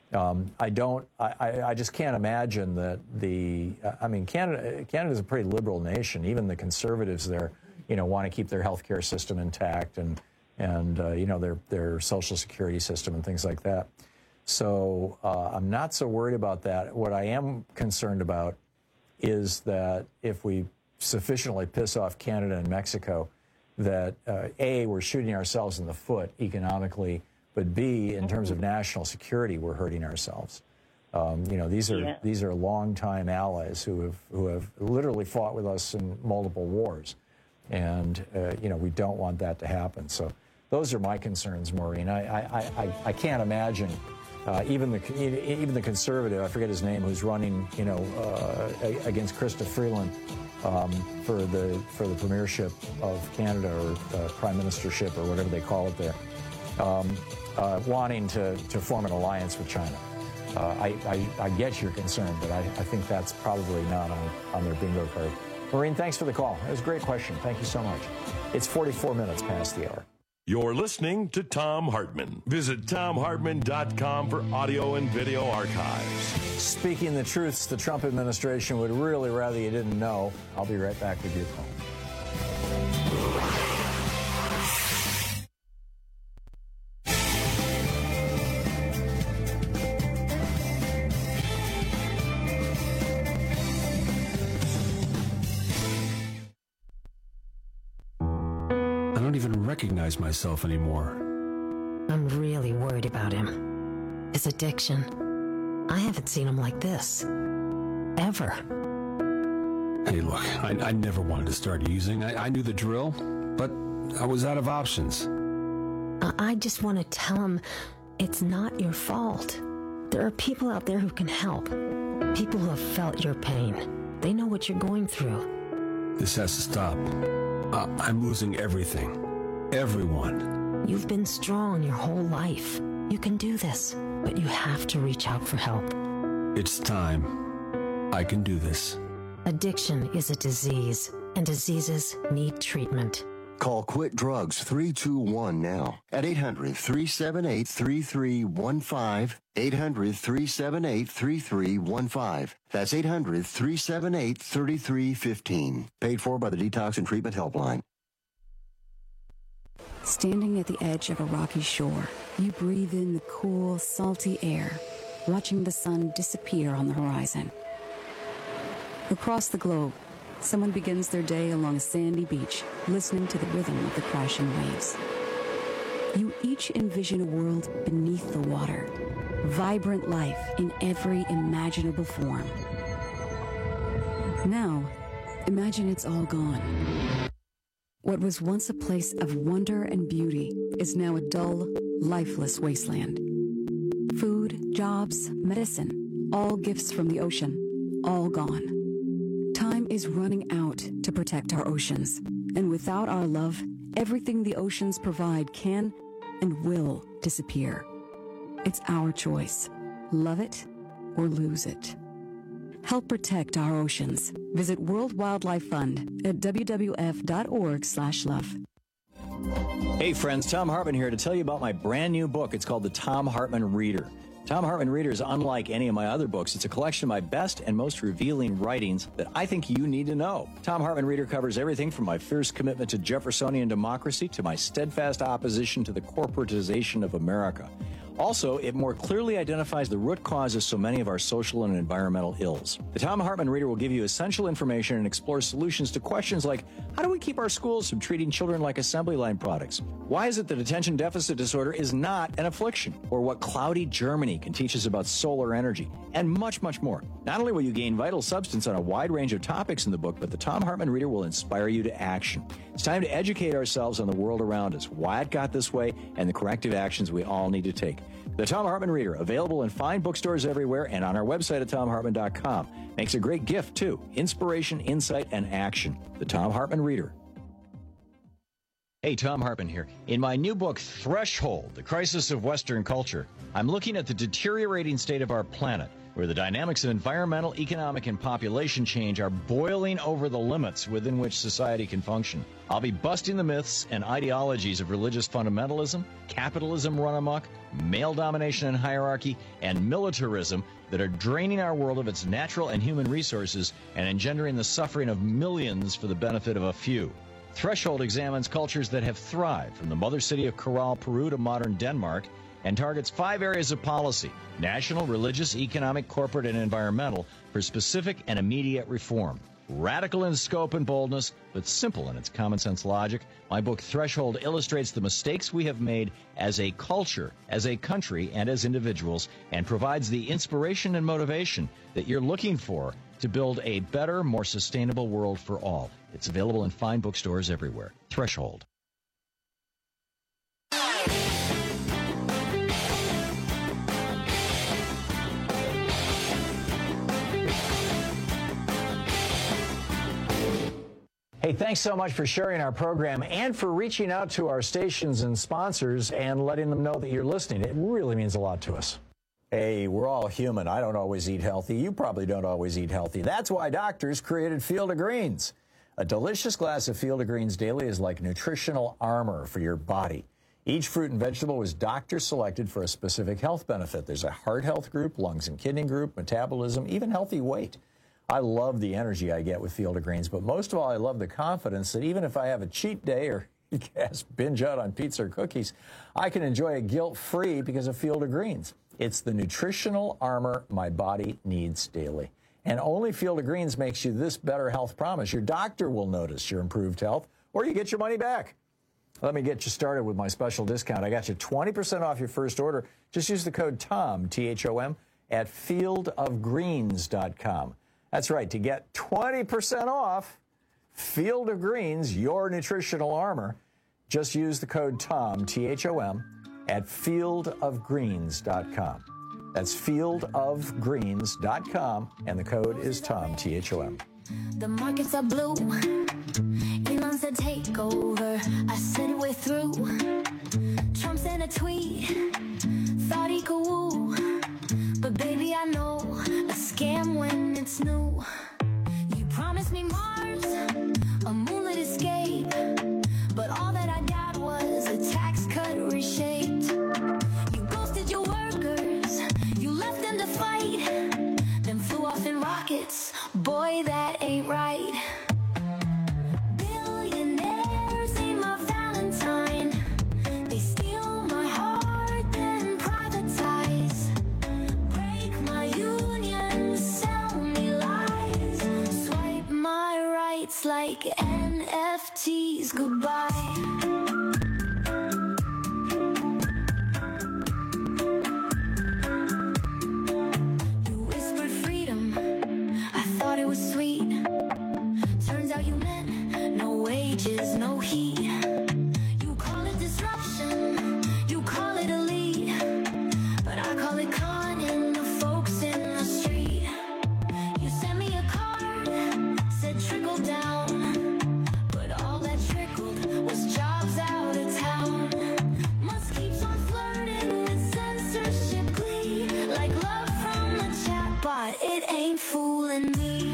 I just can't imagine that Canada's a pretty liberal nation. Even the conservatives there, want to keep their healthcare system intact and their social security system and things like that. So I'm not so worried about that. What I am concerned about is that if we sufficiently piss off Canada and Mexico, that, A, we're shooting ourselves in the foot economically, but B, in terms of national security, we're hurting ourselves. These are longtime allies who have literally fought with us in multiple wars, and we don't want that to happen. So those are my concerns, Maureen. I can't imagine even the conservative, I forget his name, who's running against Chrystia Freeland for the premiership of Canada, or prime ministership, or whatever they call it there, wanting to form an alliance with China. I get your concern, but I think that's probably not on their bingo card. Maureen, thanks for the call. It was a great question. Thank you so much. It's 44 minutes past the hour. You're listening to Thom Hartmann. Visit ThomHartmann.com for audio and video archives. Speaking the truths the Trump administration would really rather you didn't know. I'll be right back with your call. Recognize myself anymore. I'm really worried about him. His addiction. I haven't seen him like this. Ever. Hey, look, I never wanted to start using. I knew the drill, but I was out of options. I just want to tell him it's not your fault. There are people out there who can help. People who have felt your pain. They know what you're going through. This has to stop. I'm losing everything. Everyone. You've been strong your whole life. You can do this, but you have to reach out for help. It's time. I can do this. Addiction is a disease, and diseases need treatment. Call Quit Drugs 321 now at 800-378-3315. 800-378-3315. That's 800-378-3315. Paid for by the Detox and Treatment Helpline. Standing at the edge of a rocky shore, you breathe in the cool, salty air, watching the sun disappear on the horizon. Across the globe, someone begins their day along a sandy beach, listening to the rhythm of the crashing waves. You each envision a world beneath the water, vibrant life in every imaginable form. Now, imagine it's all gone. What was once a place of wonder and beauty is now a dull, lifeless wasteland. Food, jobs, medicine, all gifts from the ocean, all gone. Time is running out to protect our oceans, and without our love, everything the oceans provide can and will disappear. It's our choice. Love it or lose it. Help protect our oceans. Visit World Wildlife Fund at wwf.org/love. Hey friends, Thom Hartmann here to tell you about my brand new book. It's called The Thom Hartmann Reader. Thom Hartmann Reader is unlike any of my other books. It's a collection of my best and most revealing writings that I think you need to know. Thom Hartmann Reader covers everything from my fierce commitment to Jeffersonian democracy to my steadfast opposition to the corporatization of America. Also, it more clearly identifies the root cause of so many of our social and environmental ills. The Thom Hartmann Reader will give you essential information and explore solutions to questions like, how do we keep our schools from treating children like assembly line products? Why is it that attention deficit disorder is not an affliction? Or what cloudy Germany can teach us about solar energy? And much, much more. Not only will you gain vital substance on a wide range of topics in the book, but the Thom Hartmann Reader will inspire you to action. It's time to educate ourselves on the world around us, why it got this way, and the corrective actions we all need to take. The Thom Hartmann Reader, available in fine bookstores everywhere and on our website at ThomHartmann.com. Makes a great gift, too. Inspiration, insight, and action. The Thom Hartmann Reader. Hey, Thom Hartmann here. In my new book, Threshold, The Crisis of Western Culture, I'm looking at the deteriorating state of our planet, where the dynamics of environmental, economic, and population change are boiling over the limits within which society can function. I'll be busting the myths and ideologies of religious fundamentalism, capitalism run amok, male domination and hierarchy, and militarism that are draining our world of its natural and human resources and engendering the suffering of millions for the benefit of a few. Threshold examines cultures that have thrived, from the mother city of Corral, Peru to modern Denmark, and targets 5 areas of policy: national, religious, economic, corporate, and environmental, for specific and immediate reform. Radical in scope and boldness, but simple in its common sense logic, my book Threshold illustrates the mistakes we have made as a culture, as a country, and as individuals, and provides the inspiration and motivation that you're looking for to build a better, more sustainable world for all. It's available in fine bookstores everywhere. Threshold. Hey, thanks so much for sharing our program and for reaching out to our stations and sponsors and letting them know that you're listening. It really means a lot to us. Hey, we're all human. I don't always eat healthy. You probably don't always eat healthy. That's why doctors created Field of Greens. A delicious glass of Field of Greens daily is like nutritional armor for your body. Each fruit and vegetable was doctor selected for a specific health benefit. There's a heart health group, lungs and kidney group, metabolism, even healthy weight. I love the energy I get with Field of Greens, but most of all, I love the confidence that even if I have a cheat day or binge out on pizza or cookies, I can enjoy it guilt-free because of Field of Greens. It's the nutritional armor my body needs daily. And only Field of Greens makes you this better health promise. Your doctor will notice your improved health, or you get your money back. Let me get you started with my special discount. I got you 20% off your first order. Just use the code TOM, T-H-O-M, at fieldofgreens.com. That's right. To get 20% off Field of Greens, your nutritional armor, just use the code TOM, T-H-O-M, at fieldofgreens.com. That's fieldofgreens.com, and the code is TOM, T-H-O-M. The markets are blue. Elon said take over. I said we're through. Trump sent a tweet. Thought he could woo. But baby, I know a scam when it's new. You promised me Mars, a moonlit escape, but all that I got was a tax cut reshaped. You ghosted your workers, you left them to fight, then flew off in rockets. Boy, that ain't right. Billionaires ain't my Valentine. They steal my heart, then privatize. My union, sell me lies, swipe my rights like NFTs goodbye. You whispered freedom, I thought it was sweet. Turns out you meant no wages, no heat. You call it disruption, you call it elite, but I call it conning the folks in the street. You sent me a card, said trickle down, but all that trickled was jobs out of town. Musk keeps on flirting with censorship glee, like love from the chatbot, it ain't fooling me.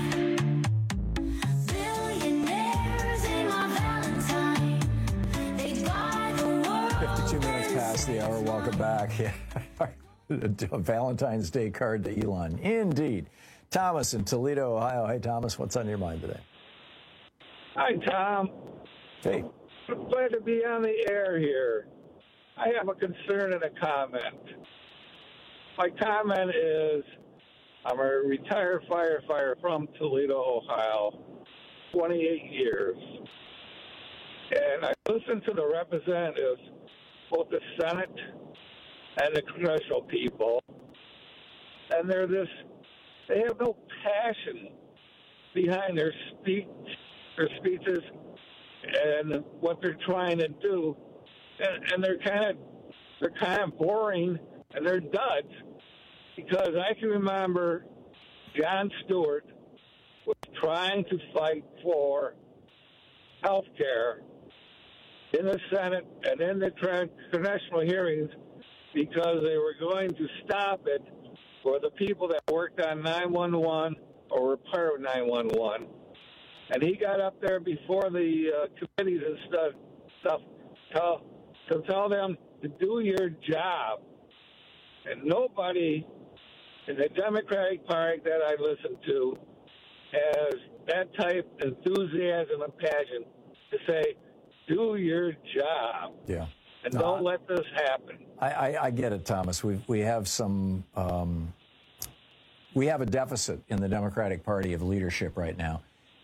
Billionaires ain't my Valentine, they buy the world. 52 minutes past the hour. Welcome back. A Valentine's Day card to Elon. Indeed. Thomas in Toledo, Ohio. Hey, Thomas, what's on your mind today? Hi, Tom. Hey. I'm glad to be on the air here. I have a concern and a comment. My comment is I'm a retired firefighter from Toledo, Ohio, 28 years. And I listen to the representatives, both the Senate and the congressional people, and they have no passion behind their speeches and what they're trying to do, and they're kind of boring and they're duds, because I can remember Jon Stewart was trying to fight for health care in the Senate and in the congressional hearings, because they were going to stop it for the people that worked on 911 or were part of 911. And he got up there before the committees and stuff to tell them to do your job. And nobody in the Democratic Party that I listen to has that type of enthusiasm and passion to say, do your job. Yeah. And don't let this happen. I get it, Thomas. We have some we have a deficit in the Democratic Party of leadership right now,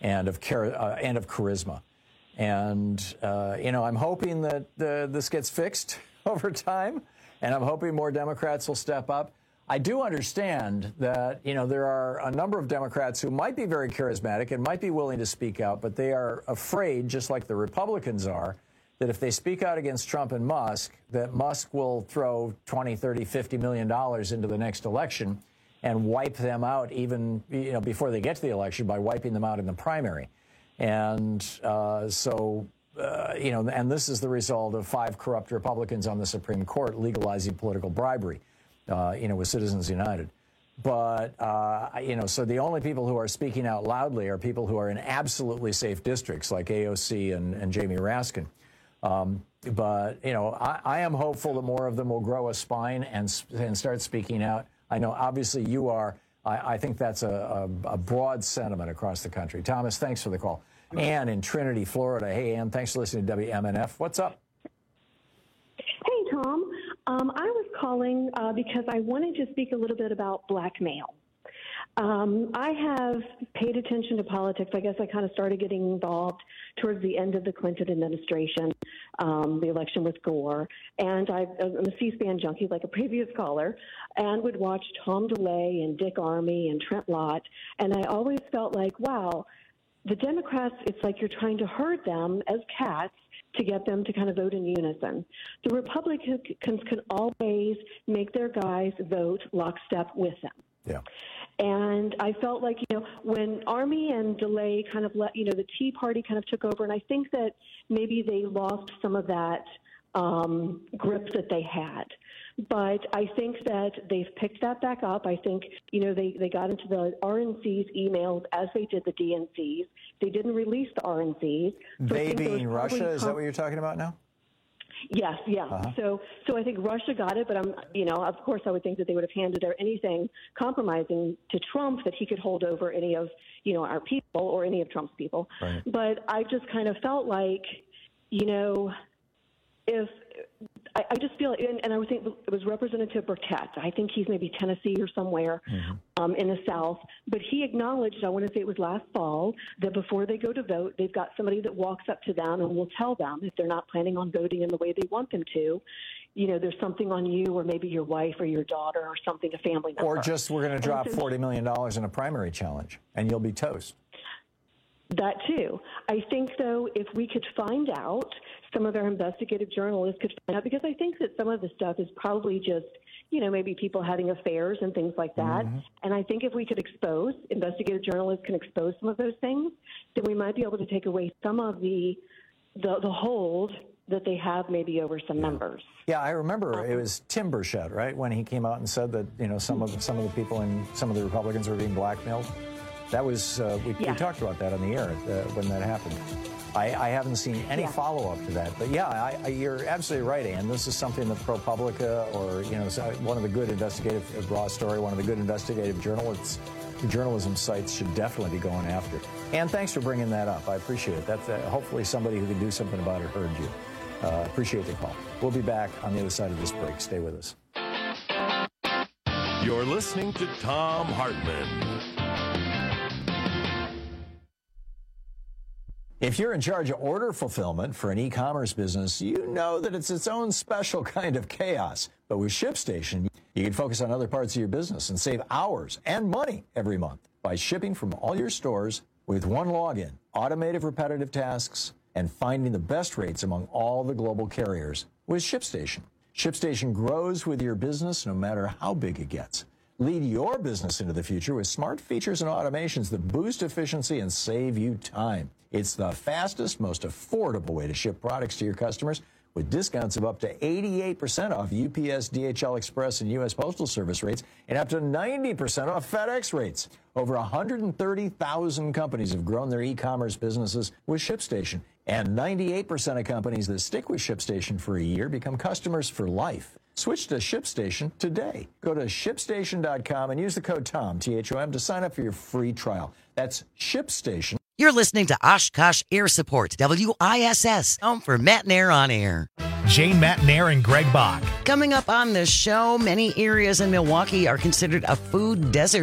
and of charisma. And, I'm hoping that this gets fixed over time, and I'm hoping more Democrats will step up. I do understand that, there are a number of Democrats who might be very charismatic and might be willing to speak out, but they are afraid, just like the Republicans are, that if they speak out against Trump and Musk, that Musk will throw $20, $30, $50 million into the next election and wipe them out even, before they get to the election by wiping them out in the primary. And and this is the result of 5 corrupt Republicans on the Supreme Court legalizing political bribery, with Citizens United. But, so the only people who are speaking out loudly are people who are in absolutely safe districts like AOC and Jamie Raskin. But I am hopeful that more of them will grow a spine and start speaking out. I know, obviously, you are. I think that's a broad sentiment across the country. Thomas, thanks for the call. Ann in Trinity, Florida. Hey, Ann, thanks for listening to WMNF. What's up? Hey, Tom. I was calling because I wanted to speak a little bit about blackmail. I have paid attention to politics. I guess I kind of started getting involved towards the end of the Clinton administration, the election with Gore. And I'm a C-SPAN junkie, like a previous caller, and would watch Tom DeLay and Dick Armey and Trent Lott. And I always felt like, wow, the Democrats, it's like you're trying to herd them as cats to get them to kind of vote in unison. The Republicans can always make their guys vote lockstep with them. Yeah. And I felt like, when Armey and DeLay kind of let, the Tea Party kind of took over, and I think that maybe they lost some of that grip that they had. But I think that they've picked that back up. I think, they got into the RNC's emails as they did the DNC's. They didn't release the RNC's. So they being Russia, is that what you're talking about now? Yes, yeah. Uh-huh. So I think Russia got it, but of course I would think that they would have handed out anything compromising to Trump that he could hold over any of, our people or any of Trump's people. Right. But I just kind of felt like, if I just feel, and I would think it was Representative Burkett. I think he's maybe Tennessee or somewhere in the South. But he acknowledged, I want to say it was last fall, that before they go to vote, they've got somebody that walks up to them and will tell them if they're not planning on voting in the way they want them to, there's something on you or maybe your wife or your daughter or something, a family member. Or just we're going to drop $40 million in a primary challenge and you'll be toast. That too. I think, though, if we could find out, some of our investigative journalists could find out, because I think that some of the stuff is probably just, maybe people having affairs and things like that. Mm-hmm. And I think if we could investigative journalists can expose some of those things, then we might be able to take away some of the hold that they have maybe over some members. Yeah, I remember it was Tim Burchett, right, when he came out and said that, some of the people in some of the Republicans were being blackmailed. That was, we talked about that on the air when that happened. I haven't seen any follow-up to that. But yeah, you're absolutely right, Ann. This is something that ProPublica or, one of the good investigative, Raw Story, one of the good investigative journalism sites should definitely be going after. Ann, thanks for bringing that up. I appreciate it. That's hopefully somebody who can do something about it heard you. Appreciate the call. We'll be back on the other side of this break. Stay with us. You're listening to Thom Hartmann. If you're in charge of order fulfillment for an e-commerce business, you know that it's its own special kind of chaos. But with ShipStation, you can focus on other parts of your business and save hours and money every month by shipping from all your stores with one login, automated repetitive tasks, and finding the best rates among all the global carriers with ShipStation. ShipStation grows with your business no matter how big it gets. Lead your business into the future with smart features and automations that boost efficiency and save you time. It's the fastest, most affordable way to ship products to your customers with discounts of up to 88% off UPS, DHL Express, and U.S. Postal Service rates and up to 90% off FedEx rates. Over 130,000 companies have grown their e-commerce businesses with ShipStation. And 98% of companies that stick with ShipStation for a year become customers for life. Switch to ShipStation today. Go to ShipStation.com and use the code TOM, T-H-O-M, to sign up for your free trial. That's ShipStation. You're listening to Oshkosh Air Support, WISS, home for Matt Nair on air. Jane Matt Nair and Greg Bach. Coming up on the show, many areas in Milwaukee are considered a food desert.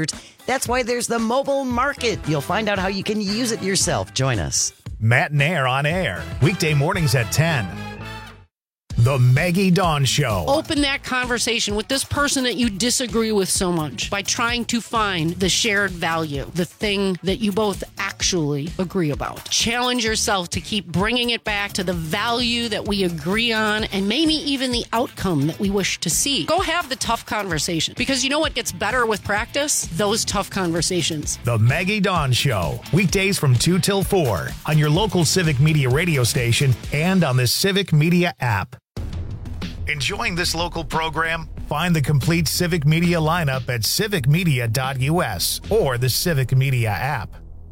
That's why there's the mobile market. You'll find out how you can use it yourself. Join us. Matt and Air on air. Weekday mornings at 10. The Maggie Dawn Show. Open that conversation with this person that you disagree with so much by trying to find the shared value, the thing that you both actually agree about. Challenge yourself to keep bringing it back to the value that we agree on and maybe even the outcome that we wish to see. Go have the tough conversation, because you know what gets better with practice? Those tough conversations. The Maggie Dawn Show. Weekdays from 2 till 4 on your local Civic Media radio station and on the Civic Media app. Enjoying this local program? Find the complete Civic Media lineup at civicmedia.us or the Civic Media app.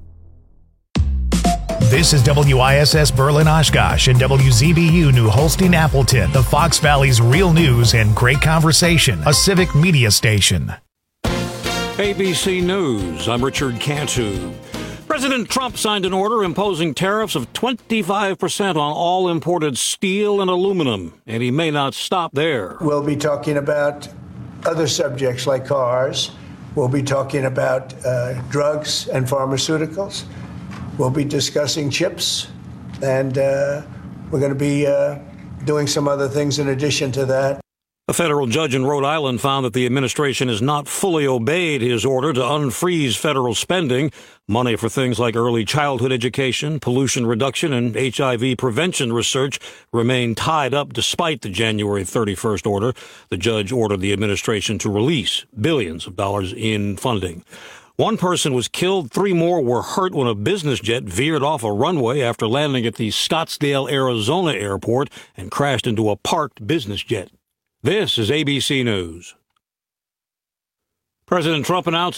This is WISS Berlin Oshkosh and WZBU New Holstein Appleton, the Fox Valley's real news and great conversation, a Civic Media station. ABC News, I'm Richard Cantu. President Trump signed an order imposing tariffs of 25% on all imported steel and aluminum, and he may not stop there. We'll be talking about other subjects like cars. We'll be talking about drugs and pharmaceuticals. We'll be discussing chips, and we're going to be doing some other things in addition to that. A federal judge in Rhode Island found that the administration has not fully obeyed his order to unfreeze federal spending. Money for things like early childhood education, pollution reduction, and HIV prevention research remain tied up despite the January 31st order. The judge ordered the administration to release billions of dollars in funding. One person was killed, 3 more were hurt when a business jet veered off a runway after landing at the Scottsdale, Arizona airport and crashed into a parked business jet. This is ABC News. President Trump announced